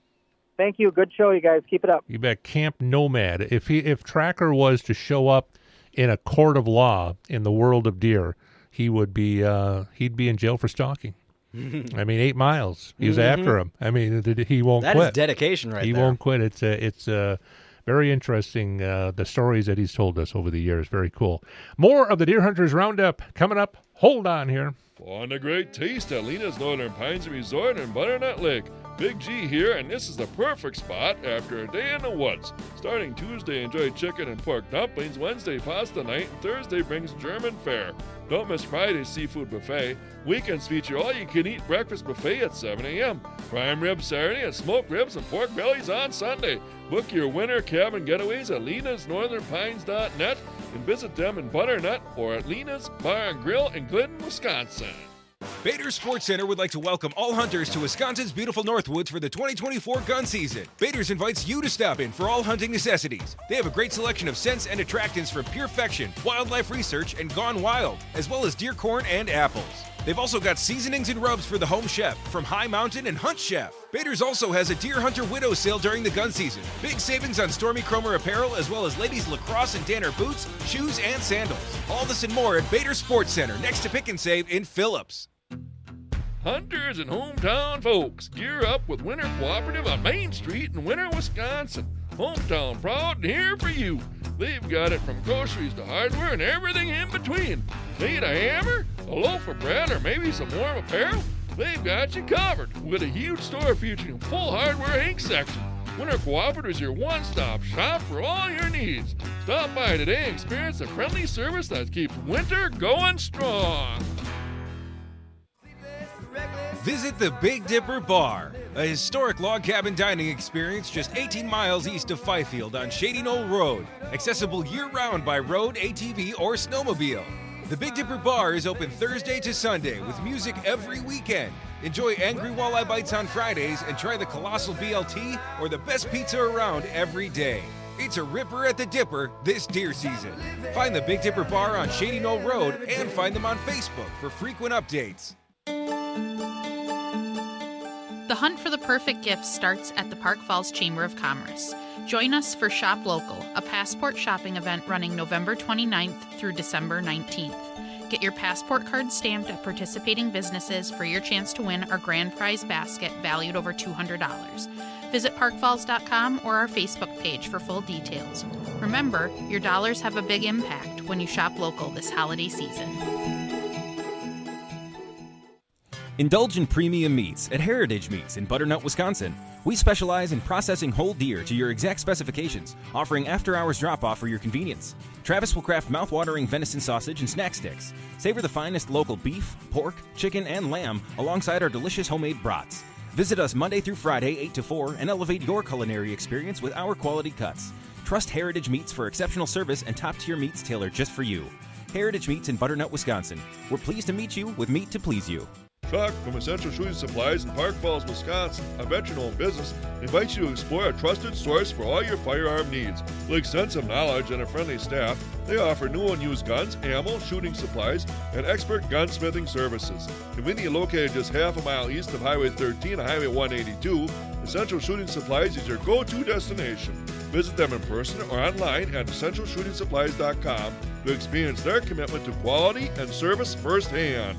Speaker 10: Thank you. Good show, you guys. Keep it up.
Speaker 3: You bet. Camp Nomad. If he, if Tracker was to show up in a court of law in the world of deer, he would be uh, he'd be in jail for stalking. I mean, eight miles. He was mm-hmm. after him. I mean, he won't
Speaker 4: that
Speaker 3: quit.
Speaker 4: That is dedication right
Speaker 3: he
Speaker 4: there.
Speaker 3: He won't quit. It's uh, it's uh, very interesting, uh, the stories that he's told us over the years. Very cool. More of the Deer Hunters Roundup coming up. Hold on here.
Speaker 15: On a great taste at Lena's Northern Pines Resort in Butternut Lake. Big G here, and this is the perfect spot after a day in the woods. Starting Tuesday, enjoy chicken and pork dumplings. Wednesday, pasta night. And Thursday brings German fare. Don't miss Friday's seafood buffet. Weekends feature all-you-can-eat breakfast buffet at seven a.m. Prime ribs Saturday and smoked ribs and pork bellies on Sunday. Book your winter cabin getaways at lenas northern pines dot net and visit them in Butternut or at Lena's Bar and Grill in Glidden, Wisconsin.
Speaker 16: Bader Sports Center would like to welcome all hunters to Wisconsin's beautiful Northwoods for the twenty twenty-four gun season. Bader's invites you to stop in for all hunting necessities. They have a great selection of scents and attractants from Purefection, Wildlife Research, and Gone Wild, as well as deer corn and apples. They've also got seasonings and rubs for the home chef from High Mountain and Hunt Chef. Bader's also has a Deer Hunter Widow sale during the gun season. Big savings on Stormy Cromer apparel as well as ladies' lacrosse and Danner boots, shoes, and sandals. All this and more at Bader Sports Center next to Pick and Save in Phillips.
Speaker 15: Hunters and hometown folks, gear up with Winter Cooperative on Main Street in Winter, Wisconsin. Hometown proud and here for you. They've got it from groceries to hardware and everything in between. Need a hammer, a loaf of bread, or maybe some warm apparel? They've got you covered with a huge store featuring a full hardware ink section. Winter Cooperative is your one-stop shop for all your needs. Stop by today and experience the friendly service that keeps winter going strong.
Speaker 16: Visit the Big Dipper Bar, a historic log cabin dining experience just eighteen miles east of Fifield on Shady Knoll Road. Accessible year-round by road, A T V, or snowmobile. The Big Dipper Bar is open Thursday to Sunday with music every weekend. Enjoy Angry Walleye Bites on Fridays and try the Colossal B L T or the best pizza around every day. It's a ripper at the Dipper this deer season. Find the Big Dipper Bar on Shady Knoll Road and find them on Facebook for frequent updates.
Speaker 17: The hunt for the perfect gift starts at the Park Falls Chamber of Commerce. Join us for Shop Local, a passport shopping event running November twenty-ninth through December nineteenth. Get your passport card stamped at participating businesses for your chance to win our grand prize basket valued over two hundred dollars. Visit park falls dot com or our Facebook page for full details. Remember, your dollars have a big impact when you shop local this holiday season.
Speaker 16: Indulge in premium meats at Heritage Meats in Butternut, Wisconsin. We specialize in processing whole deer to your exact specifications, offering after-hours drop-off for your convenience. Travis will craft mouth-watering venison sausage and snack sticks. Savor the finest local beef, pork, chicken, and lamb alongside our delicious homemade brats. Visit us Monday through Friday, eight to four, and elevate your culinary experience with our quality cuts. Trust Heritage Meats for exceptional service and top-tier meats tailored just for you. Heritage Meats in Butternut, Wisconsin. We're pleased to meet you with meat to please you.
Speaker 15: Chuck from Essential Shooting Supplies in Park Falls, Wisconsin, a veteran-owned business, invites you to explore a trusted source for all your firearm needs. With extensive knowledge and a friendly staff, they offer new and used guns, ammo, shooting supplies, and expert gunsmithing services. Conveniently located just half a mile east of Highway thirteen and Highway one eighty-two, Essential Shooting Supplies is your go-to destination. Visit them in person or online at essential shooting supplies dot com to experience their commitment to quality and service firsthand.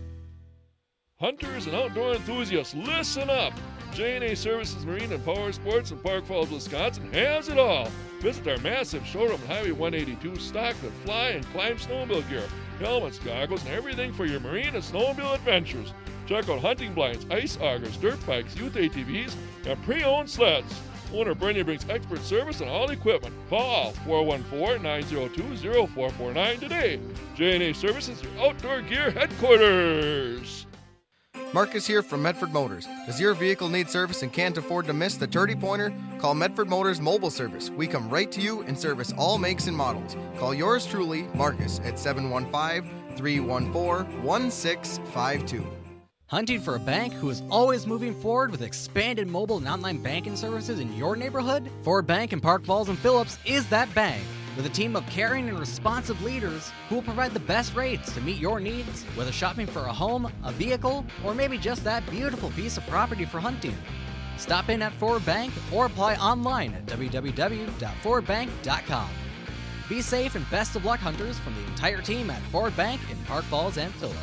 Speaker 15: Hunters and outdoor enthusiasts, listen up! J and A Services Marine and Power Sports in Park Falls, Wisconsin has it all. Visit our massive showroom on Highway one eighty-two, stocked with fly and climb snowmobile gear, helmets, goggles, and everything for your marine and snowmobile adventures. Check out hunting blinds, ice augers, dirt bikes, youth A T Vs, and pre-owned sleds. Owner Bernie brings expert service on all equipment. Call four one four, nine zero two, zero four four nine today. J and A Services, your outdoor gear headquarters.
Speaker 18: Marcus here from Medford Motors. Does your vehicle need service and can't afford to miss the thirty pointer? Call Medford Motors Mobile Service. We come right to you and service all makes and models. Call yours truly, Marcus, at seven one five, three one four, one six five two.
Speaker 4: Hunting for a bank who is always moving forward with expanded mobile and online banking services in your neighborhood? Ford Bank in Park Falls and Phillips is that bank. With a team of caring and responsive leaders who will provide the best rates to meet your needs, whether shopping for a home, a vehicle, or maybe just that beautiful piece of property for hunting. Stop in at Ford Bank or apply online at w w w dot ford bank dot com. Be safe and best of luck, hunters, from the entire team at Ford Bank in Park Falls and Phillips.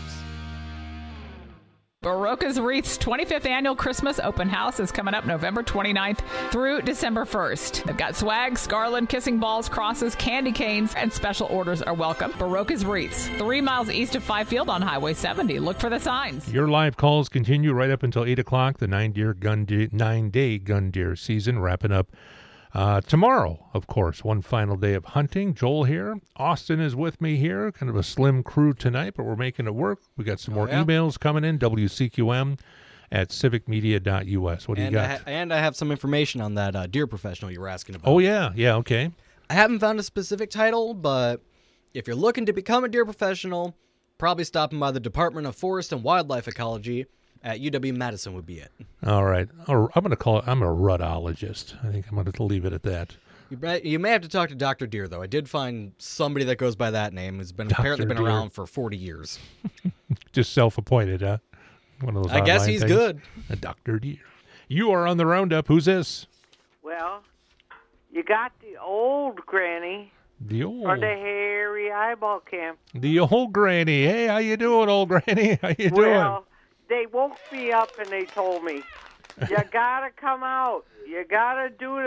Speaker 19: Barocca's Wreath's twenty-fifth Annual Christmas Open House is coming up November twenty-ninth through December first. They've got swag, garland, kissing balls, crosses, candy canes, and special orders are welcome. Barocca's Wreaths, three miles east of Fifield on Highway seventy. Look for the signs.
Speaker 3: Your live calls continue right up until eight o'clock. The nine-deer gun de- nine-day gun deer season wrapping up Uh, tomorrow, of course, one final day of hunting. Joel here. Austin is with me here. Kind of a slim crew tonight, but we're making it work. We got some more
Speaker 4: oh, yeah.
Speaker 3: emails coming in. W C Q M at civic media dot U S. What do
Speaker 4: and
Speaker 3: you
Speaker 4: I
Speaker 3: got?
Speaker 4: ha- and I have some information on that uh, deer professional you were asking about.
Speaker 3: Oh, yeah. Yeah, okay.
Speaker 4: I haven't found a specific title, but if you're looking to become a deer professional, probably stopping by the Department of Forest and Wildlife Ecology at U W-Madison would be it.
Speaker 3: All right. I'm going to call it, I'm a rudologist. I think I'm going to leave it at that.
Speaker 4: You may, you may have to talk to Doctor Deer, though. I did find somebody that goes by that name who's been
Speaker 3: Doctor
Speaker 4: apparently been
Speaker 3: Deer.
Speaker 4: around for forty years.
Speaker 3: Just self-appointed, huh? One of those
Speaker 4: I guess
Speaker 3: online
Speaker 4: he's
Speaker 3: things.
Speaker 4: good.
Speaker 3: A Doctor Deer. You are on the roundup. Who's this?
Speaker 20: Well, you got the old granny
Speaker 3: The old,
Speaker 20: or the hairy eyeball camp.
Speaker 3: the old granny. Hey, how you doing, old granny? How you doing?
Speaker 20: Well, they woke me up and they told me, you gotta come out. You gotta do this.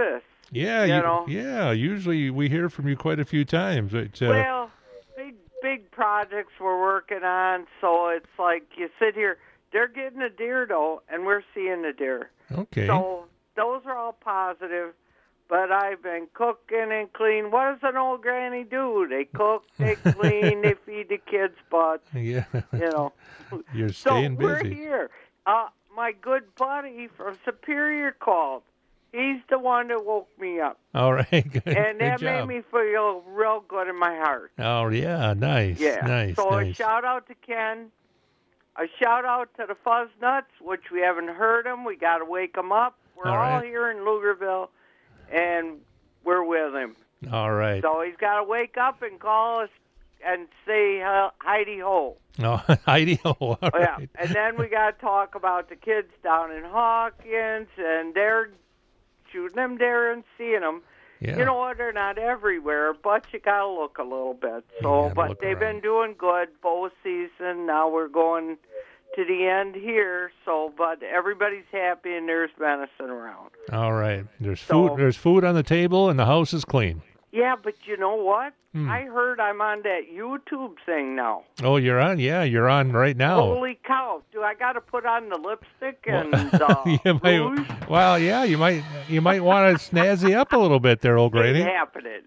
Speaker 3: Yeah,
Speaker 20: You
Speaker 3: you-
Speaker 20: know?
Speaker 3: yeah. Usually we hear from you quite a few times. But, uh,
Speaker 20: Well, big big projects we're working on, so it's like you sit here. They're getting a deer though, and we're seeing the deer.
Speaker 3: okay.
Speaker 20: So those are all positive. But I've been cooking and clean. What does an old granny do? They cook, they clean, they feed the kids' butts.
Speaker 3: Yeah.
Speaker 20: You know.
Speaker 3: You're
Speaker 20: So
Speaker 3: staying
Speaker 20: we're
Speaker 3: busy.
Speaker 20: here. Uh, my good buddy from Superior called. He's the one that woke me up.
Speaker 3: All right. Good,
Speaker 20: And that
Speaker 3: good
Speaker 20: made
Speaker 3: job.
Speaker 20: me feel real good in my heart.
Speaker 3: Oh, yeah. Nice.
Speaker 20: Yeah.
Speaker 3: Nice.
Speaker 20: so
Speaker 3: nice.
Speaker 20: a shout out to Ken. A shout out to the Fuzz Nuts, which we haven't heard them. We got to wake them up. We're
Speaker 3: All
Speaker 20: all
Speaker 3: right.
Speaker 20: here in Lugerville, and we're with him.
Speaker 3: All right.
Speaker 20: So he's got to wake up and call us and say uh, Heidi Ho.
Speaker 3: Oh, Heidi. Oh, all
Speaker 20: Oh, yeah,
Speaker 3: right.
Speaker 20: and then we got to talk about the kids down in Hawkins, and they're shooting them there and seeing them.
Speaker 3: Yeah.
Speaker 20: You know what? They're not everywhere, but you got to look a little bit. So, but
Speaker 3: look
Speaker 20: they've been doing good both season. Now we're going to the end here. So, but everybody's happy, and there's venison around.
Speaker 3: All right. There's
Speaker 20: So-
Speaker 3: food. There's food on the table, and the house is clean.
Speaker 20: Yeah, but you know what?
Speaker 3: Hmm.
Speaker 20: I heard I'm on that YouTube thing now.
Speaker 3: Oh, you're on. Yeah, you're on right now.
Speaker 20: Holy cow! Do I got to put on the lipstick and
Speaker 3: Well,
Speaker 20: uh,
Speaker 3: you
Speaker 20: rouge?
Speaker 3: might, well, yeah, you might. You might want to snazzy up a little bit there, old Granny.
Speaker 20: Ain't happening.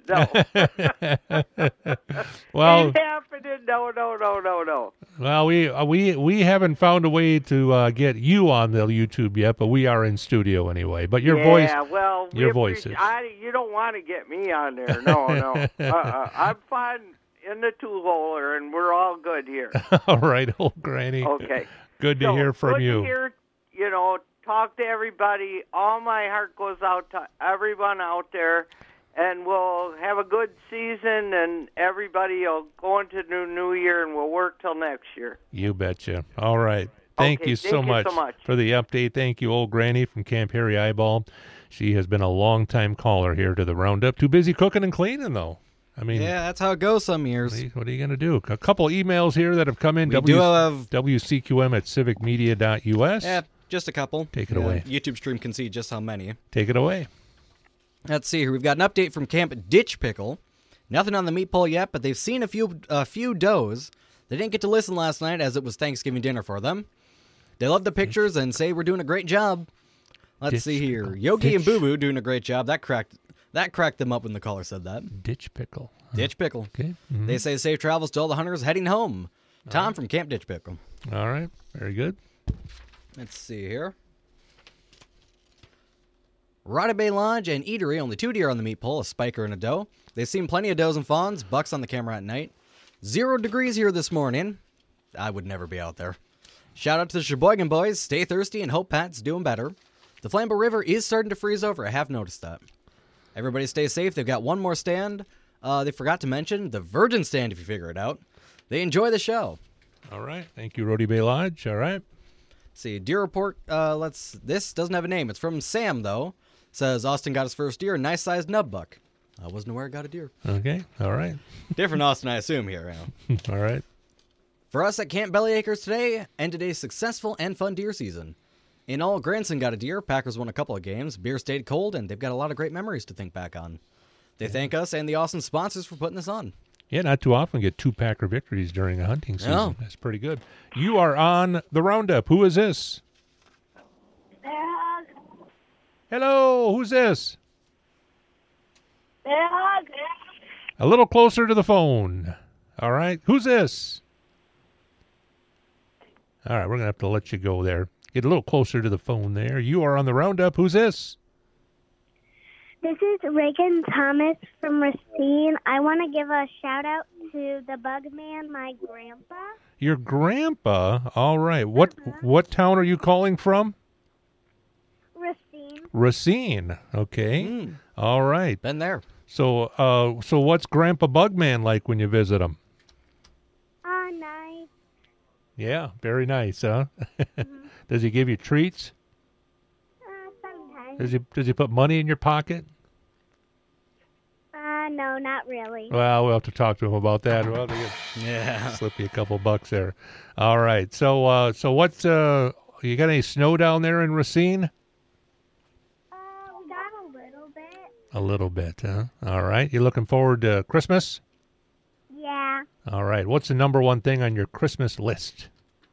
Speaker 20: No.
Speaker 3: well,
Speaker 20: Ain't happening. No, no, no, no, no.
Speaker 3: well, we uh, we we haven't found a way to uh, get you on the YouTube yet, but we are in studio anyway. But your
Speaker 20: yeah,
Speaker 3: voice,
Speaker 20: well, we
Speaker 3: your
Speaker 20: appreci-
Speaker 3: voices.
Speaker 20: I, you don't want to get me on there. No, no. uh-uh. I'm fine in the two-holer, and we're all good here.
Speaker 3: All right, old Granny.
Speaker 20: Okay.
Speaker 3: Good to
Speaker 20: So,
Speaker 3: hear from
Speaker 20: good
Speaker 3: you.
Speaker 20: To hear, you know, talk to everybody. All my heart goes out to everyone out there, and we'll have a good season, and everybody will go into the new year, and we'll work till next year.
Speaker 3: You betcha. All right. Thank
Speaker 20: Okay,
Speaker 3: you
Speaker 20: thank
Speaker 3: so
Speaker 20: you
Speaker 3: much
Speaker 20: so much.
Speaker 3: for the update. Thank you, old Granny from Camp Harry Eyeball. She has been a long-time caller here to the Roundup. Too busy cooking and cleaning, though. I mean,
Speaker 4: Yeah, that's how it goes some years.
Speaker 3: What are you, what are you going to do? A couple emails here that have come in.
Speaker 4: We
Speaker 3: w,
Speaker 4: do have-
Speaker 3: W C Q M at civic media dot U S.
Speaker 4: Yeah, just a couple.
Speaker 3: Take it
Speaker 4: Yeah,
Speaker 3: away.
Speaker 4: YouTube stream can see just how many.
Speaker 3: Take it away.
Speaker 4: Let's see here. We've got an update from Camp Ditch Pickle. Nothing on the meat pole yet, but they've seen a few a few does. They didn't get to listen last night as it was Thanksgiving dinner for them. They love the pictures and say we're doing a great job. Let's
Speaker 3: Ditch
Speaker 4: see here.
Speaker 3: Pickle.
Speaker 4: Yogi and
Speaker 3: Ditch.
Speaker 4: Boo Boo doing a great job. That cracked that cracked them up when the caller said that.
Speaker 3: Ditch Pickle.
Speaker 4: Ditch Pickle.
Speaker 3: Okay. Mhm.
Speaker 4: They say safe travels to all the hunters heading home. Tom from Camp Ditch Pickle.
Speaker 3: All right. Very good.
Speaker 4: Let's see here. Roddy Bay Lodge and Eatery, only two deer on the meat pole, a spiker and a doe. They've seen plenty of does and fawns, bucks on the camera at night. Zero degrees here this morning. I would never be out there. Shout out to the Sheboygan boys. Stay thirsty and hope Pat's doing better. The Flambeau River is starting to freeze over. I have noticed that. Everybody stay safe. They've got one more stand. Uh, they forgot to mention the Virgin stand, if you figure it out. They enjoy the show.
Speaker 3: All right. Thank you, Rody Bay Lodge. All right.
Speaker 4: Let's see, deer report. Uh, let's. This doesn't have a name. It's from Sam though. Says Austin got his first deer, a nice sized nub buck. I wasn't aware I got a deer.
Speaker 3: Okay. All right.
Speaker 4: Different Austin, I assume here. You know.
Speaker 3: All right.
Speaker 4: For us at Camp Bellyacres today, ended a successful and fun deer season. In all, Granson got a deer. Packers won a couple of games. Beer stayed cold, and they've got a lot of great memories to think back on. They thank us and the Austin sponsors for putting this on.
Speaker 3: Yeah, not too often get two Packer victories during a hunting season.
Speaker 4: No.
Speaker 3: That's pretty good. You are on the Roundup. Who is this? Hello, who's this? A little closer to the phone. All right, who's this? All right, we're going to have to let you go there. Get a little closer to the phone there. You are on the Roundup. Who's this?
Speaker 21: This is Reagan Thomas from Racine. I want to give a shout out to the bug man, my grandpa.
Speaker 3: Your grandpa. All right. What what town are you calling from?
Speaker 21: Racine.
Speaker 3: Racine. Okay. All right.
Speaker 4: Been there.
Speaker 3: So, uh, so what's Grandpa Bugman like when you visit him?
Speaker 21: Uh, nice.
Speaker 3: Yeah, very nice, huh? Does he give you treats?
Speaker 21: Uh, sometimes.
Speaker 3: Does he does he put money in your pocket?
Speaker 21: Uh, no, not really.
Speaker 3: Well, we'll have to talk to him about that. Well, they
Speaker 4: yeah,
Speaker 3: slip you a couple bucks there. All right. So, uh, so what's uh, you got any snow down there in Racine?
Speaker 21: Uh, we got a a little bit.
Speaker 3: A little bit, huh? All right. You looking forward to Christmas?
Speaker 21: Yeah.
Speaker 3: All right. What's the number one thing on your Christmas list?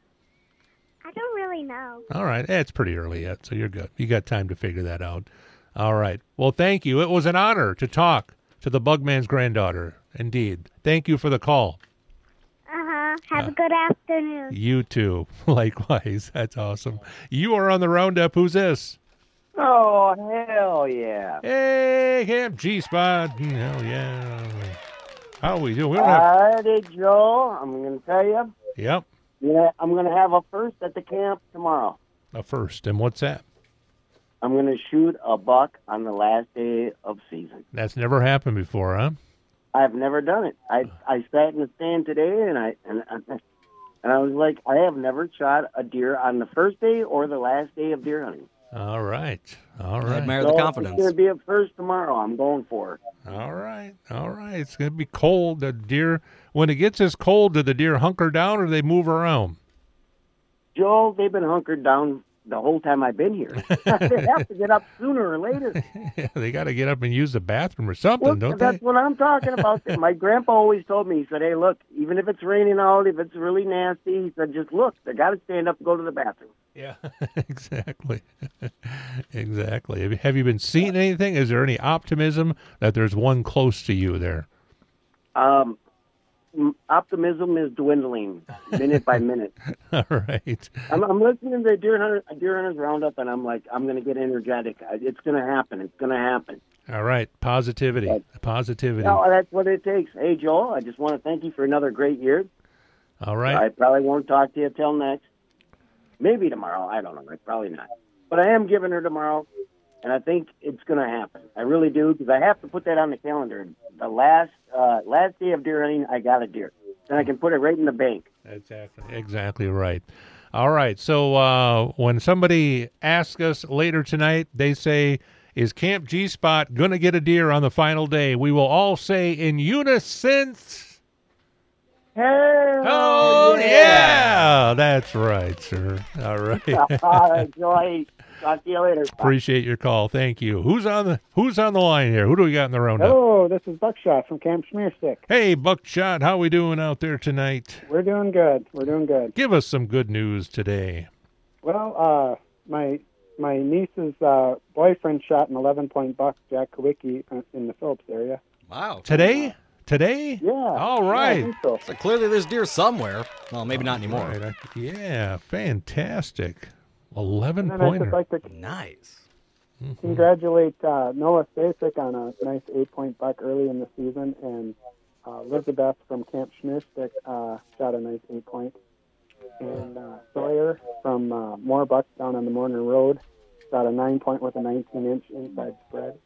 Speaker 21: I don't really know.
Speaker 3: All right. Eh, it's pretty early yet, so you're good. You got time to figure that out. All right. Well, thank you. It was an honor to talk to the Bugman's granddaughter. Indeed. Thank you for the call.
Speaker 21: Uh-huh. Have
Speaker 3: Uh,
Speaker 21: a good afternoon.
Speaker 3: You too. Likewise. That's awesome. You are on the roundup. Who's this?
Speaker 13: Oh, hell yeah.
Speaker 3: Hey, Camp G-Spot. Hell yeah. How we doing? We don't have...
Speaker 13: All right, Joe, I'm going to tell you.
Speaker 3: Yep.
Speaker 13: Yeah, I'm going to have a first at the camp tomorrow.
Speaker 3: A first. And what's that?
Speaker 13: I'm going to shoot a buck on the last day of season.
Speaker 3: That's never happened before, huh?
Speaker 13: I've never done it. I I sat in the stand today, and I and and I was like, I have never shot a deer on the first day or the last day of deer hunting.
Speaker 3: All right. All right.
Speaker 4: I admire
Speaker 13: So
Speaker 4: the
Speaker 13: It's
Speaker 4: confidence.
Speaker 13: going to be a first tomorrow. I'm going for it.
Speaker 3: All right. All right. It's going to be cold. The deer, when it gets this cold, do the deer hunker down or do they move around?
Speaker 13: Joe, they've been hunkered down the whole time I've been here. They have to get up sooner or later.
Speaker 3: Yeah, they got to get up and use the bathroom or something,
Speaker 13: Look,
Speaker 3: don't
Speaker 13: that's
Speaker 3: they?
Speaker 13: what I'm talking about. My grandpa always told me, he said, hey, look, even if it's raining out, if it's really nasty, he said, just look. They got to stand up and go to the bathroom.
Speaker 3: Yeah, exactly. Exactly. Have you, have you been seeing anything? Is there any optimism that there's one close to you there?
Speaker 13: Um, m- optimism is dwindling minute by minute.
Speaker 3: All right.
Speaker 13: I'm, I'm listening to the Deer, Hunter, Deer Hunters Roundup, and I'm like, I'm going to get energetic. I- It's going to happen. It's going to happen.
Speaker 3: All right. Positivity. Positivity.
Speaker 13: No, that's what it takes. Hey, Joel, I just want to thank you for another great year.
Speaker 3: All right.
Speaker 13: I probably won't talk to you till next. Maybe tomorrow. I don't know. Probably not. But I am giving her tomorrow, and I think it's going to happen. I really do, because I have to put that on the calendar. The last uh, last day of deer hunting, I got a deer. Then I can put it right in the bank.
Speaker 3: Exactly. Exactly right. All right. So uh, when somebody asks us later tonight, they say, is Camp G-Spot going to get a deer on the final day? We will all say in unison, oh, yeah. yeah. That's right, sir. All right.
Speaker 13: All right, Joy. Talk to you later.
Speaker 3: Appreciate your call. Thank you. Who's on the Who's on the line here? Who do we got in the roundup?
Speaker 1: Hello, this is Buckshot from Camp Schmearstick.
Speaker 3: Hey, Buckshot. How we doing out there tonight?
Speaker 1: We're doing good. We're doing good.
Speaker 3: Give us some good news today.
Speaker 1: Well, uh, my my niece's uh, boyfriend shot an eleven-point buck, Jack Kowicki, uh, in the Phillips area.
Speaker 4: Wow.
Speaker 3: Today? Today?
Speaker 1: Yeah.
Speaker 3: All right.
Speaker 1: Yeah, I think so.
Speaker 4: So clearly there's deer somewhere. Well, maybe not anymore.
Speaker 3: Right. I- Yeah, fantastic. eleven
Speaker 1: And then I'd
Speaker 3: pointer.
Speaker 1: just like to
Speaker 4: Nice.
Speaker 1: congratulate uh, Noah Stasek on a nice eight-point buck early in the season, and uh, Elizabeth from Camp Schmearstick uh, shot a nice eight-point. And uh, Sawyer from uh, Moore Bucks down on the Morning Road shot a nine-point with a nineteen-inch inside spread.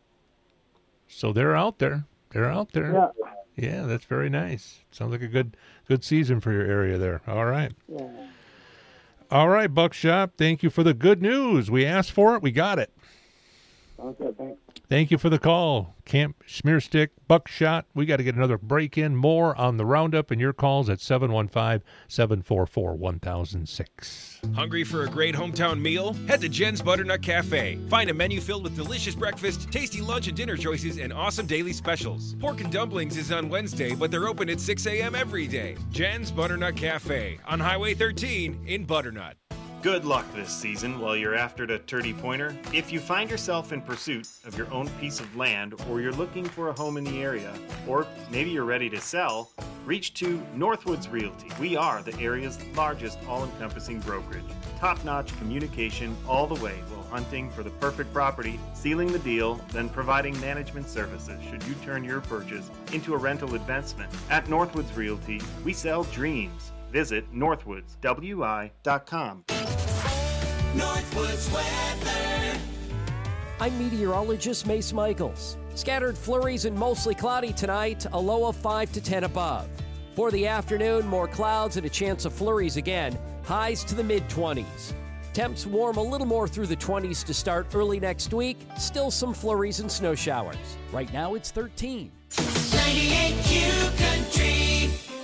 Speaker 3: So they're out there. They're out there.
Speaker 1: Yeah.
Speaker 3: Yeah, that's very nice. Sounds like a good good season for your area there. All right.
Speaker 1: Yeah.
Speaker 3: All right, Buckshot. Thank you for the good news. We asked for it. We got it.
Speaker 1: Sounds good. Thanks.
Speaker 3: Thank you for the call, Camp Schmearstick, Buckshot. We got to get another break in. More on the roundup and your calls at seven one five, seven four four, one thousand six.
Speaker 16: Hungry for a great hometown meal? Head to Jen's Butternut Cafe. Find a menu filled with delicious breakfast, tasty lunch and dinner choices, and awesome daily specials. Pork and dumplings is on Wednesday, but they're open at six a.m. every day. Jen's Butternut Cafe on Highway thirteen in Butternut.
Speaker 22: Good luck this season while you're after the Turdy Pointer. If you find yourself in pursuit of your own piece of land, or you're looking for a home in the area, or maybe you're ready to sell, reach to Northwoods Realty. We are the area's largest all-encompassing brokerage. Top-notch communication all the way while hunting for the perfect property, sealing the deal, then providing management services should you turn your purchase into a rental investment. At Northwoods Realty, we sell dreams. Visit northwoods w i dot com.
Speaker 23: Northwoods weather. I'm meteorologist Mace Michaels. Scattered flurries and mostly cloudy tonight, a low of five to ten above. For the afternoon, more clouds and a chance of flurries again, highs to the mid-twenties. Temps warm a little more through the twenties to start early next week, still some flurries and snow showers. Right now it's thirteen. ninety-eight Q Country.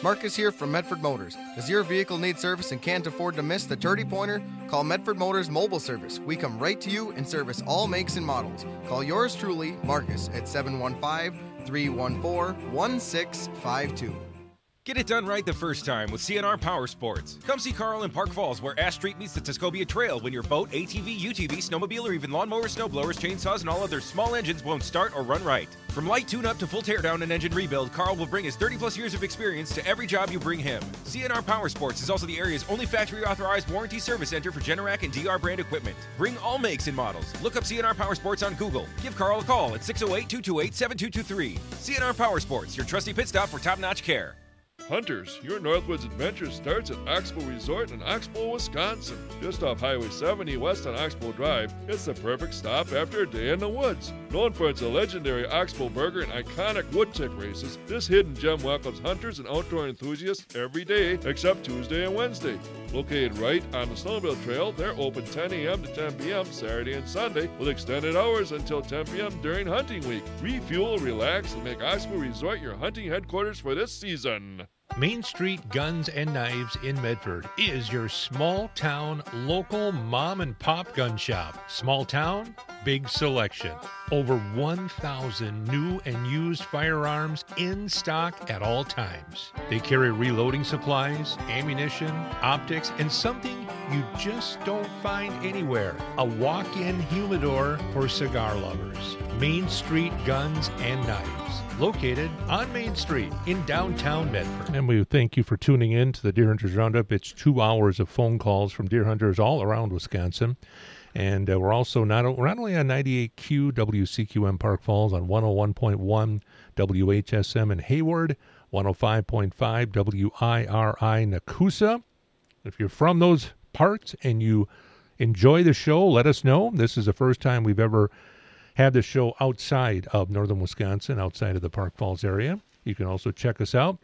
Speaker 18: Marcus here from Medford Motors. Does your vehicle need service and can't afford to miss the thirty pointer? Call Medford Motors Mobile Service. We come right to you and service all makes and models. Call yours truly, Marcus, at seven one five, three one four, one six five two.
Speaker 16: Get it done right the first time with C N R Power Sports. Come see Carl in Park Falls where Ash Street meets the Tuscobia Trail when your boat, A T V, U T V, snowmobile, or even lawnmower, snowblowers, chainsaws, and all other small engines won't start or run right. From light tune-up to full teardown and engine rebuild, Carl will bring his thirty-plus years of experience to every job you bring him. C N R Power Sports is also the area's only factory-authorized warranty service center for Generac and D R brand equipment. Bring all makes and models. Look up C N R Power Sports on Google. Give Carl a call at six oh eight, two two eight, seven two two three. C N R Power Sports, your trusty pit stop for top-notch care.
Speaker 15: Hunters, your Northwoods adventure starts at Oxbow Resort in Oxbow, Wisconsin. Just off Highway seventy west on Oxbow Drive, it's the perfect stop after a day in the woods. Known for its legendary Oxbow burger and iconic wood tick races, this hidden gem welcomes hunters and outdoor enthusiasts every day except Tuesday and Wednesday. Located right on the Snowmobile Trail, they're open ten a.m. to ten p.m. Saturday and Sunday with extended hours until ten p.m. during hunting week. Refuel, relax, and make Oxbow Resort your hunting headquarters for this season.
Speaker 3: Main Street Guns and Knives in Medford is your small town local mom and pop gun shop. Small town, big selection. Over one thousand new and used firearms in stock at all times. They carry reloading supplies, ammunition, optics, and something you just don't find anywhere. A walk-in humidor for cigar lovers. Main Street Guns and Knives. Located on Main Street in downtown Medford. And we thank you for tuning in to the Deer Hunters Roundup. It's two hours of phone calls from deer hunters all around Wisconsin. And uh, we're also not, we're not only on ninety-eight Q W C Q M Park Falls, on one oh one point one W H S M in Hayward, one oh five point five W I R I Nakusa. If you're from those parts and you enjoy the show, let us know. This is the first time we've ever had the show outside of northern Wisconsin, outside of the Park Falls area. You can also check us out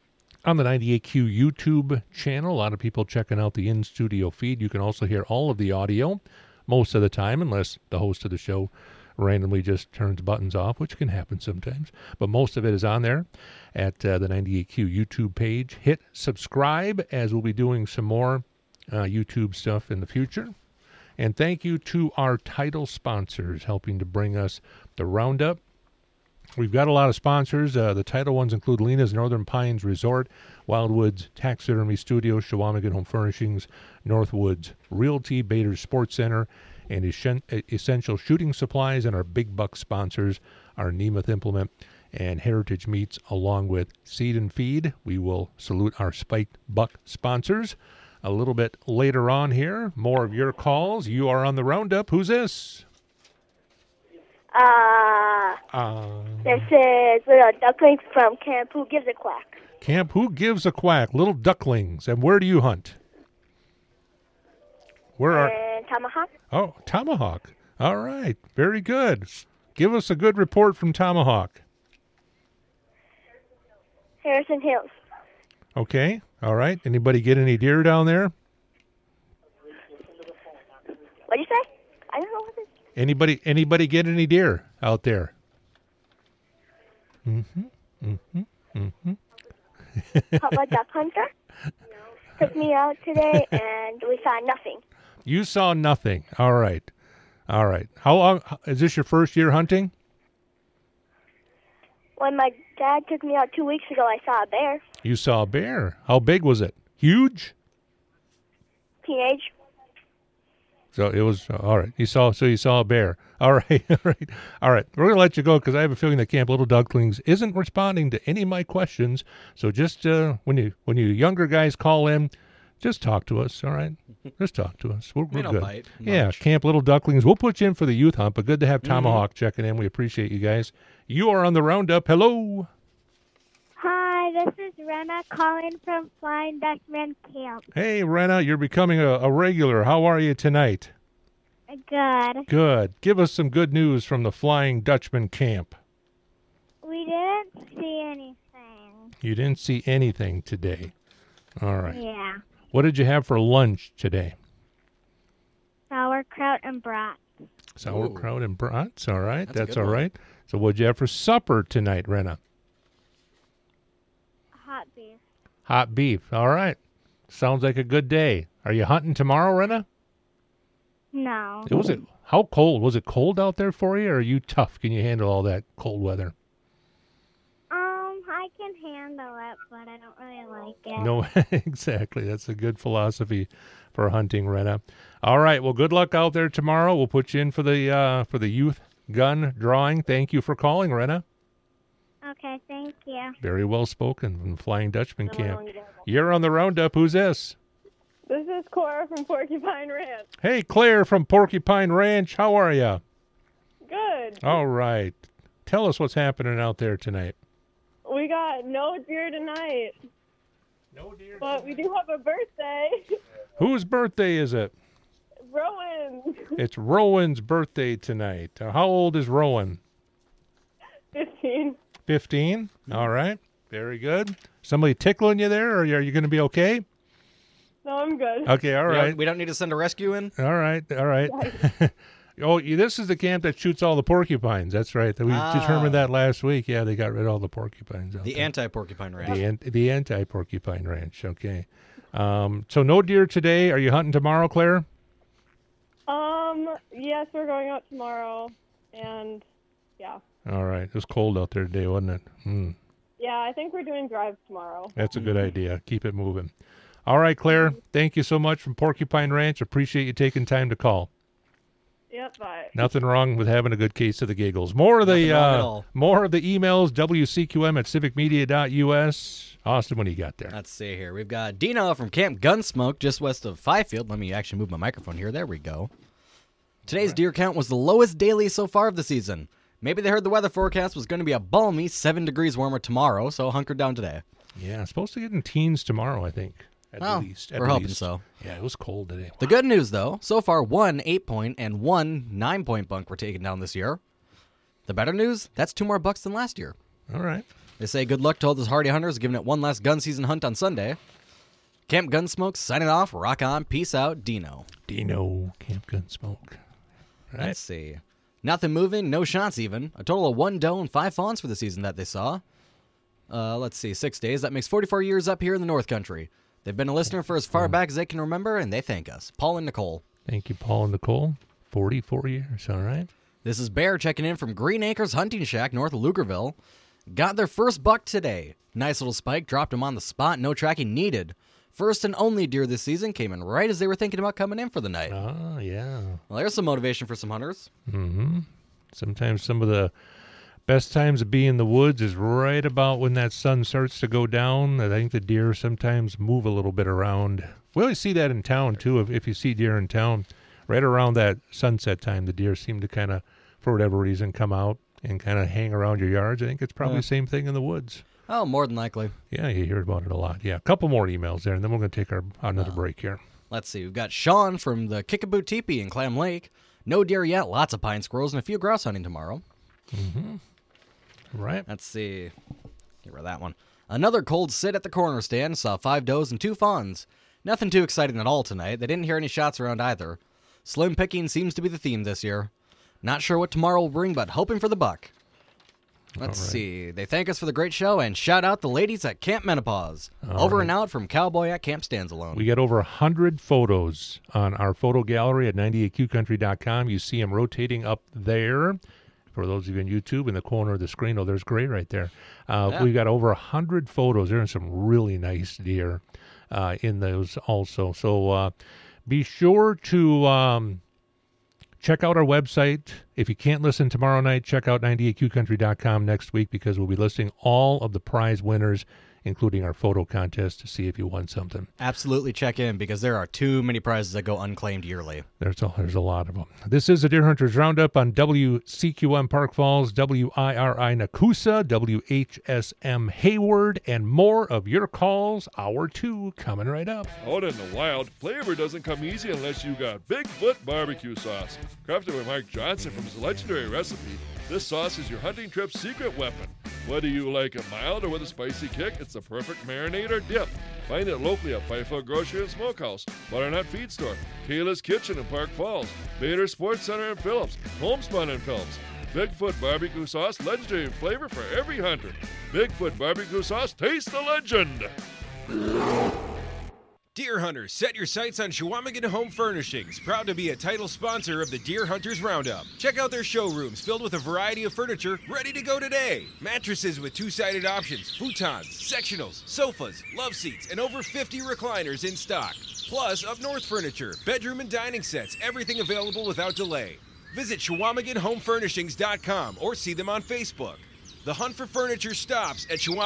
Speaker 3: on the ninety-eight Q YouTube channel. A lot of people checking out the in-studio feed. You can also hear all of the audio most of the time, unless the host of the show randomly just turns buttons off, which can happen sometimes. But most of it is on there at uh, the ninety-eight Q YouTube page. Hit subscribe, as we'll be doing some more uh, YouTube stuff in the future. And thank you to our title sponsors helping to bring us the Roundup. We've got a lot of sponsors. Uh, the title ones include Lena's Northern Pines Resort, Wildwoods Taxidermy Studio, Shawamigan Home Furnishings, Northwoods Realty, Bader's Sports Center, and Essential Shooting Supplies, and our big buck sponsors are Nemeth Implement and Heritage Meats, along with Seed and Feed. We will salute our spiked buck sponsors a little bit later on here. More of your calls. You are on the Roundup. Who's this?
Speaker 8: Uh,
Speaker 3: Uh,
Speaker 8: this is Little Ducklings from Camp Who Gives a Quack.
Speaker 3: Camp Who Gives a Quack, Little Ducklings. And where do you hunt? Where are...
Speaker 8: And Tomahawk.
Speaker 3: Oh, Tomahawk. All right. Very good. Give us a good report from Tomahawk.
Speaker 8: Harrison Hills.
Speaker 3: Okay. All right. Anybody get any deer down there?
Speaker 8: What'd you say? I don't know what this is.
Speaker 3: Anybody anybody get any deer out there? Mm-hmm. Mm-hmm. Mm-hmm.
Speaker 8: Papa Duck Hunter took me out today, and we saw nothing.
Speaker 3: You saw nothing. All right. All right. How long is this your first year hunting?
Speaker 8: When my dad took me out two weeks ago, I saw a bear.
Speaker 3: You saw a bear. How big was it? Huge?
Speaker 8: Teenage.
Speaker 3: So it was all right. You saw so you saw a bear. All right, all right, all right. We're gonna let you go because I have a feeling that Camp Little Ducklings isn't responding to any of my questions. So just uh, when you when you younger guys call in, just talk to us. All right, just talk to us. We're, we're
Speaker 4: don't
Speaker 3: good.
Speaker 4: bite
Speaker 3: Yeah,
Speaker 4: much.
Speaker 3: Camp Little Ducklings. We'll put you in for the youth hunt. But good to have
Speaker 4: Mhm.
Speaker 3: Tomahawk checking in. We appreciate you guys. You are on the Roundup. Hello.
Speaker 8: Hi, this is Rena calling from Flying Dutchman Camp.
Speaker 3: Hey, Rena, you're becoming a, a regular. How are you tonight?
Speaker 8: Good.
Speaker 3: Good. Give us some good news from the Flying Dutchman camp.
Speaker 8: We didn't see anything.
Speaker 3: You didn't see anything today. All right.
Speaker 8: Yeah.
Speaker 3: What did you have for lunch today?
Speaker 8: Sauerkraut and brat.
Speaker 3: Sauerkraut and brats. All right.
Speaker 8: That's a
Speaker 3: That's
Speaker 8: good
Speaker 3: all
Speaker 8: one.
Speaker 3: right. So what'd you have for supper tonight, Rena?
Speaker 8: Hot beef.
Speaker 3: Hot beef. All right. Sounds like a good day. Are you hunting tomorrow, Rena?
Speaker 21: No.
Speaker 3: It was it. How cold? Was it cold out there for you, or are you tough? Can you handle all that cold weather?
Speaker 21: Um, I can handle it, but I don't really like it.
Speaker 3: No, exactly. That's a good philosophy for hunting, Rena. All right. Well, good luck out there tomorrow. We'll put you in for the uh, for the youth gun drawing. Thank you for calling, Rena.
Speaker 21: Okay, thank you.
Speaker 3: Very well spoken from Flying Dutchman Camp. You're on the roundup. Who's this?
Speaker 12: This is Cora from Porcupine Ranch.
Speaker 3: Hey, Claire from Porcupine Ranch. How are you?
Speaker 12: Good.
Speaker 3: All right. Tell us what's happening out there tonight.
Speaker 12: We got no deer tonight.
Speaker 3: No deer
Speaker 12: But we do have a birthday.
Speaker 3: Whose birthday is it?
Speaker 12: Rowan.
Speaker 3: It's Rowan's birthday tonight. Uh, how old is Rowan?
Speaker 12: fifteen.
Speaker 3: fifteen? All right. Very good. Somebody tickling you there, or are you going to be okay?
Speaker 12: No, I'm good.
Speaker 3: Okay, all
Speaker 4: We
Speaker 3: right.
Speaker 4: don't, we don't need to send a rescue in?
Speaker 3: All right, all right. Oh, this is the camp that shoots all the porcupines. That's right. We
Speaker 4: Ah.
Speaker 3: determined that last week. Yeah, they got rid of all the porcupines. Out
Speaker 4: The
Speaker 3: there.
Speaker 4: anti-porcupine ranch.
Speaker 3: The, an- the anti-porcupine ranch. Okay. Um, so no deer today. Are you hunting tomorrow, Claire?
Speaker 12: Um, yes, we're going out tomorrow. And, yeah.
Speaker 3: All right. It was cold out there today, wasn't it? Hmm.
Speaker 12: Yeah, I think we're doing drives tomorrow.
Speaker 3: That's a good idea. Keep it moving. All right, Claire. Thank you so much from Porcupine Ranch. Appreciate you taking time to call.
Speaker 12: Yep, bye.
Speaker 3: Nothing wrong with having a good case of the giggles. More of
Speaker 4: Nothing
Speaker 3: the
Speaker 4: wrong at
Speaker 3: uh,
Speaker 4: all.
Speaker 3: more of the emails. W C Q M at civic media dot U S. Austin, what do you got there?
Speaker 4: Let's see here. We've got Dino from Camp Gunsmoke just west of Fifield. Let me actually move my microphone here. There we go. Today's deer count was the lowest daily so far of the season. Maybe they heard the weather forecast was going to be a balmy seven degrees warmer tomorrow, so hunker down today.
Speaker 3: Yeah, it's supposed to get in teens tomorrow, I think. At
Speaker 4: Well,
Speaker 3: least. At
Speaker 4: we're hoping
Speaker 3: least.
Speaker 4: so.
Speaker 3: Yeah, it was cold today.
Speaker 4: The good news, though, so far one eight-point and one nine-point buck were taken down this year. The better news, that's two more bucks than last year.
Speaker 3: All right.
Speaker 4: They say good luck to all those hardy hunters giving it one last gun season hunt on Sunday. Camp Gunsmoke signing off. Rock on. Peace out. Dino.
Speaker 3: Dino, Camp Gunsmoke. Right.
Speaker 4: Let's see. Nothing moving, no shots even. A total of one doe and five fawns for the season that they saw. Uh, let's see, six days. That makes forty-four years up here in the North Country. They've been a listener for as far back as they can remember, and they thank us. Paul and Nicole.
Speaker 3: Thank you, Paul and Nicole. forty-four years, all right.
Speaker 4: This is Bear checking in from Green Acres Hunting Shack north of Lugerville. Got their first buck today. Nice little spike, dropped him on the spot, no tracking needed. First and only deer this season came in right as they were thinking about coming in for the night.
Speaker 3: Oh, yeah.
Speaker 4: Well, there's some motivation for some hunters.
Speaker 3: Mm-hmm. Sometimes some of the best times to be in the woods is right about when that sun starts to go down. I think the deer sometimes move a little bit around. We always see that in town, too. If, if you see deer in town, right around that sunset time, the deer seem to kind of, for whatever reason, come out and kind of hang around your yards. I think it's probably
Speaker 4: Yeah.
Speaker 3: the same thing in the woods.
Speaker 4: Oh, more than likely.
Speaker 3: Yeah, you hear about it a lot. Yeah, a couple more emails there, and then we're going to take our another
Speaker 4: Oh.
Speaker 3: break here.
Speaker 4: Let's see. We've got Sean from the Kickapoo Teepee in Clam Lake. No deer yet. Lots of pine squirrels and a few grouse hunting tomorrow.
Speaker 3: Mm-hmm. Right.
Speaker 4: Let's see. Get rid of that one. Another cold sit at the corner stand. Saw five does and two fawns. Nothing too exciting at all tonight. They didn't hear any shots around either. Slim picking seems to be the theme this year. Not sure what tomorrow will bring, but hoping for the buck. Let's
Speaker 3: All right.
Speaker 4: see. They thank us for the great show and shout out the ladies at Camp Menopause.
Speaker 3: All
Speaker 4: Over
Speaker 3: right.
Speaker 4: and out from Cowboy at Camp Stands Alone.
Speaker 3: We got over one hundred photos on our photo gallery at ninety-eight q country dot com. You see them rotating up there. For those of you on YouTube, in the corner of the screen, oh, there's Gray right there. Uh,
Speaker 4: Yeah.
Speaker 3: We've got over one hundred photos. There are some really nice deer uh, in those also. So uh, be sure to um, check out our website. If you can't listen tomorrow night, check out ninety-eight q country dot com next week, because we'll be listing all of the prize winners, including our photo contest, to see if you won something.
Speaker 4: Absolutely check in because there are too many prizes that go unclaimed yearly.
Speaker 3: There's a, there's a lot of them. This is the Deer Hunters Roundup on W C Q M Park Falls, W I R I Nakusa, W H S M Hayward, and more of your calls. Hour two coming right up.
Speaker 15: Out in the wild, flavor doesn't come easy unless you got Bigfoot barbecue sauce. Crafted by Mark Johnson from his legendary recipe, this sauce is your hunting trip's secret weapon. Whether you like it mild or with a spicy kick, it's the perfect marinade or dip. Find it locally at Fifield Grocery and Smokehouse, Butternut Feed Store, Kayla's Kitchen in Park Falls, Bader Sports Center in Phillips, Homespun in Phillips. Bigfoot barbecue sauce, legendary flavor for every hunter. Bigfoot barbecue sauce, taste the legend.
Speaker 16: Deer hunters, set your sights on Chequamegon Home Furnishings, proud to be a title sponsor of the Deer Hunters Roundup. Check out their showrooms filled with a variety of furniture ready to go today. Mattresses with two-sided options, futons, sectionals, sofas, love seats, and over fifty recliners in stock. Plus, up north furniture, bedroom and dining sets, everything available without delay. Visit Chequamegon Home Furnishings dot com or see them on Facebook. The hunt for furniture stops at Chequamegon.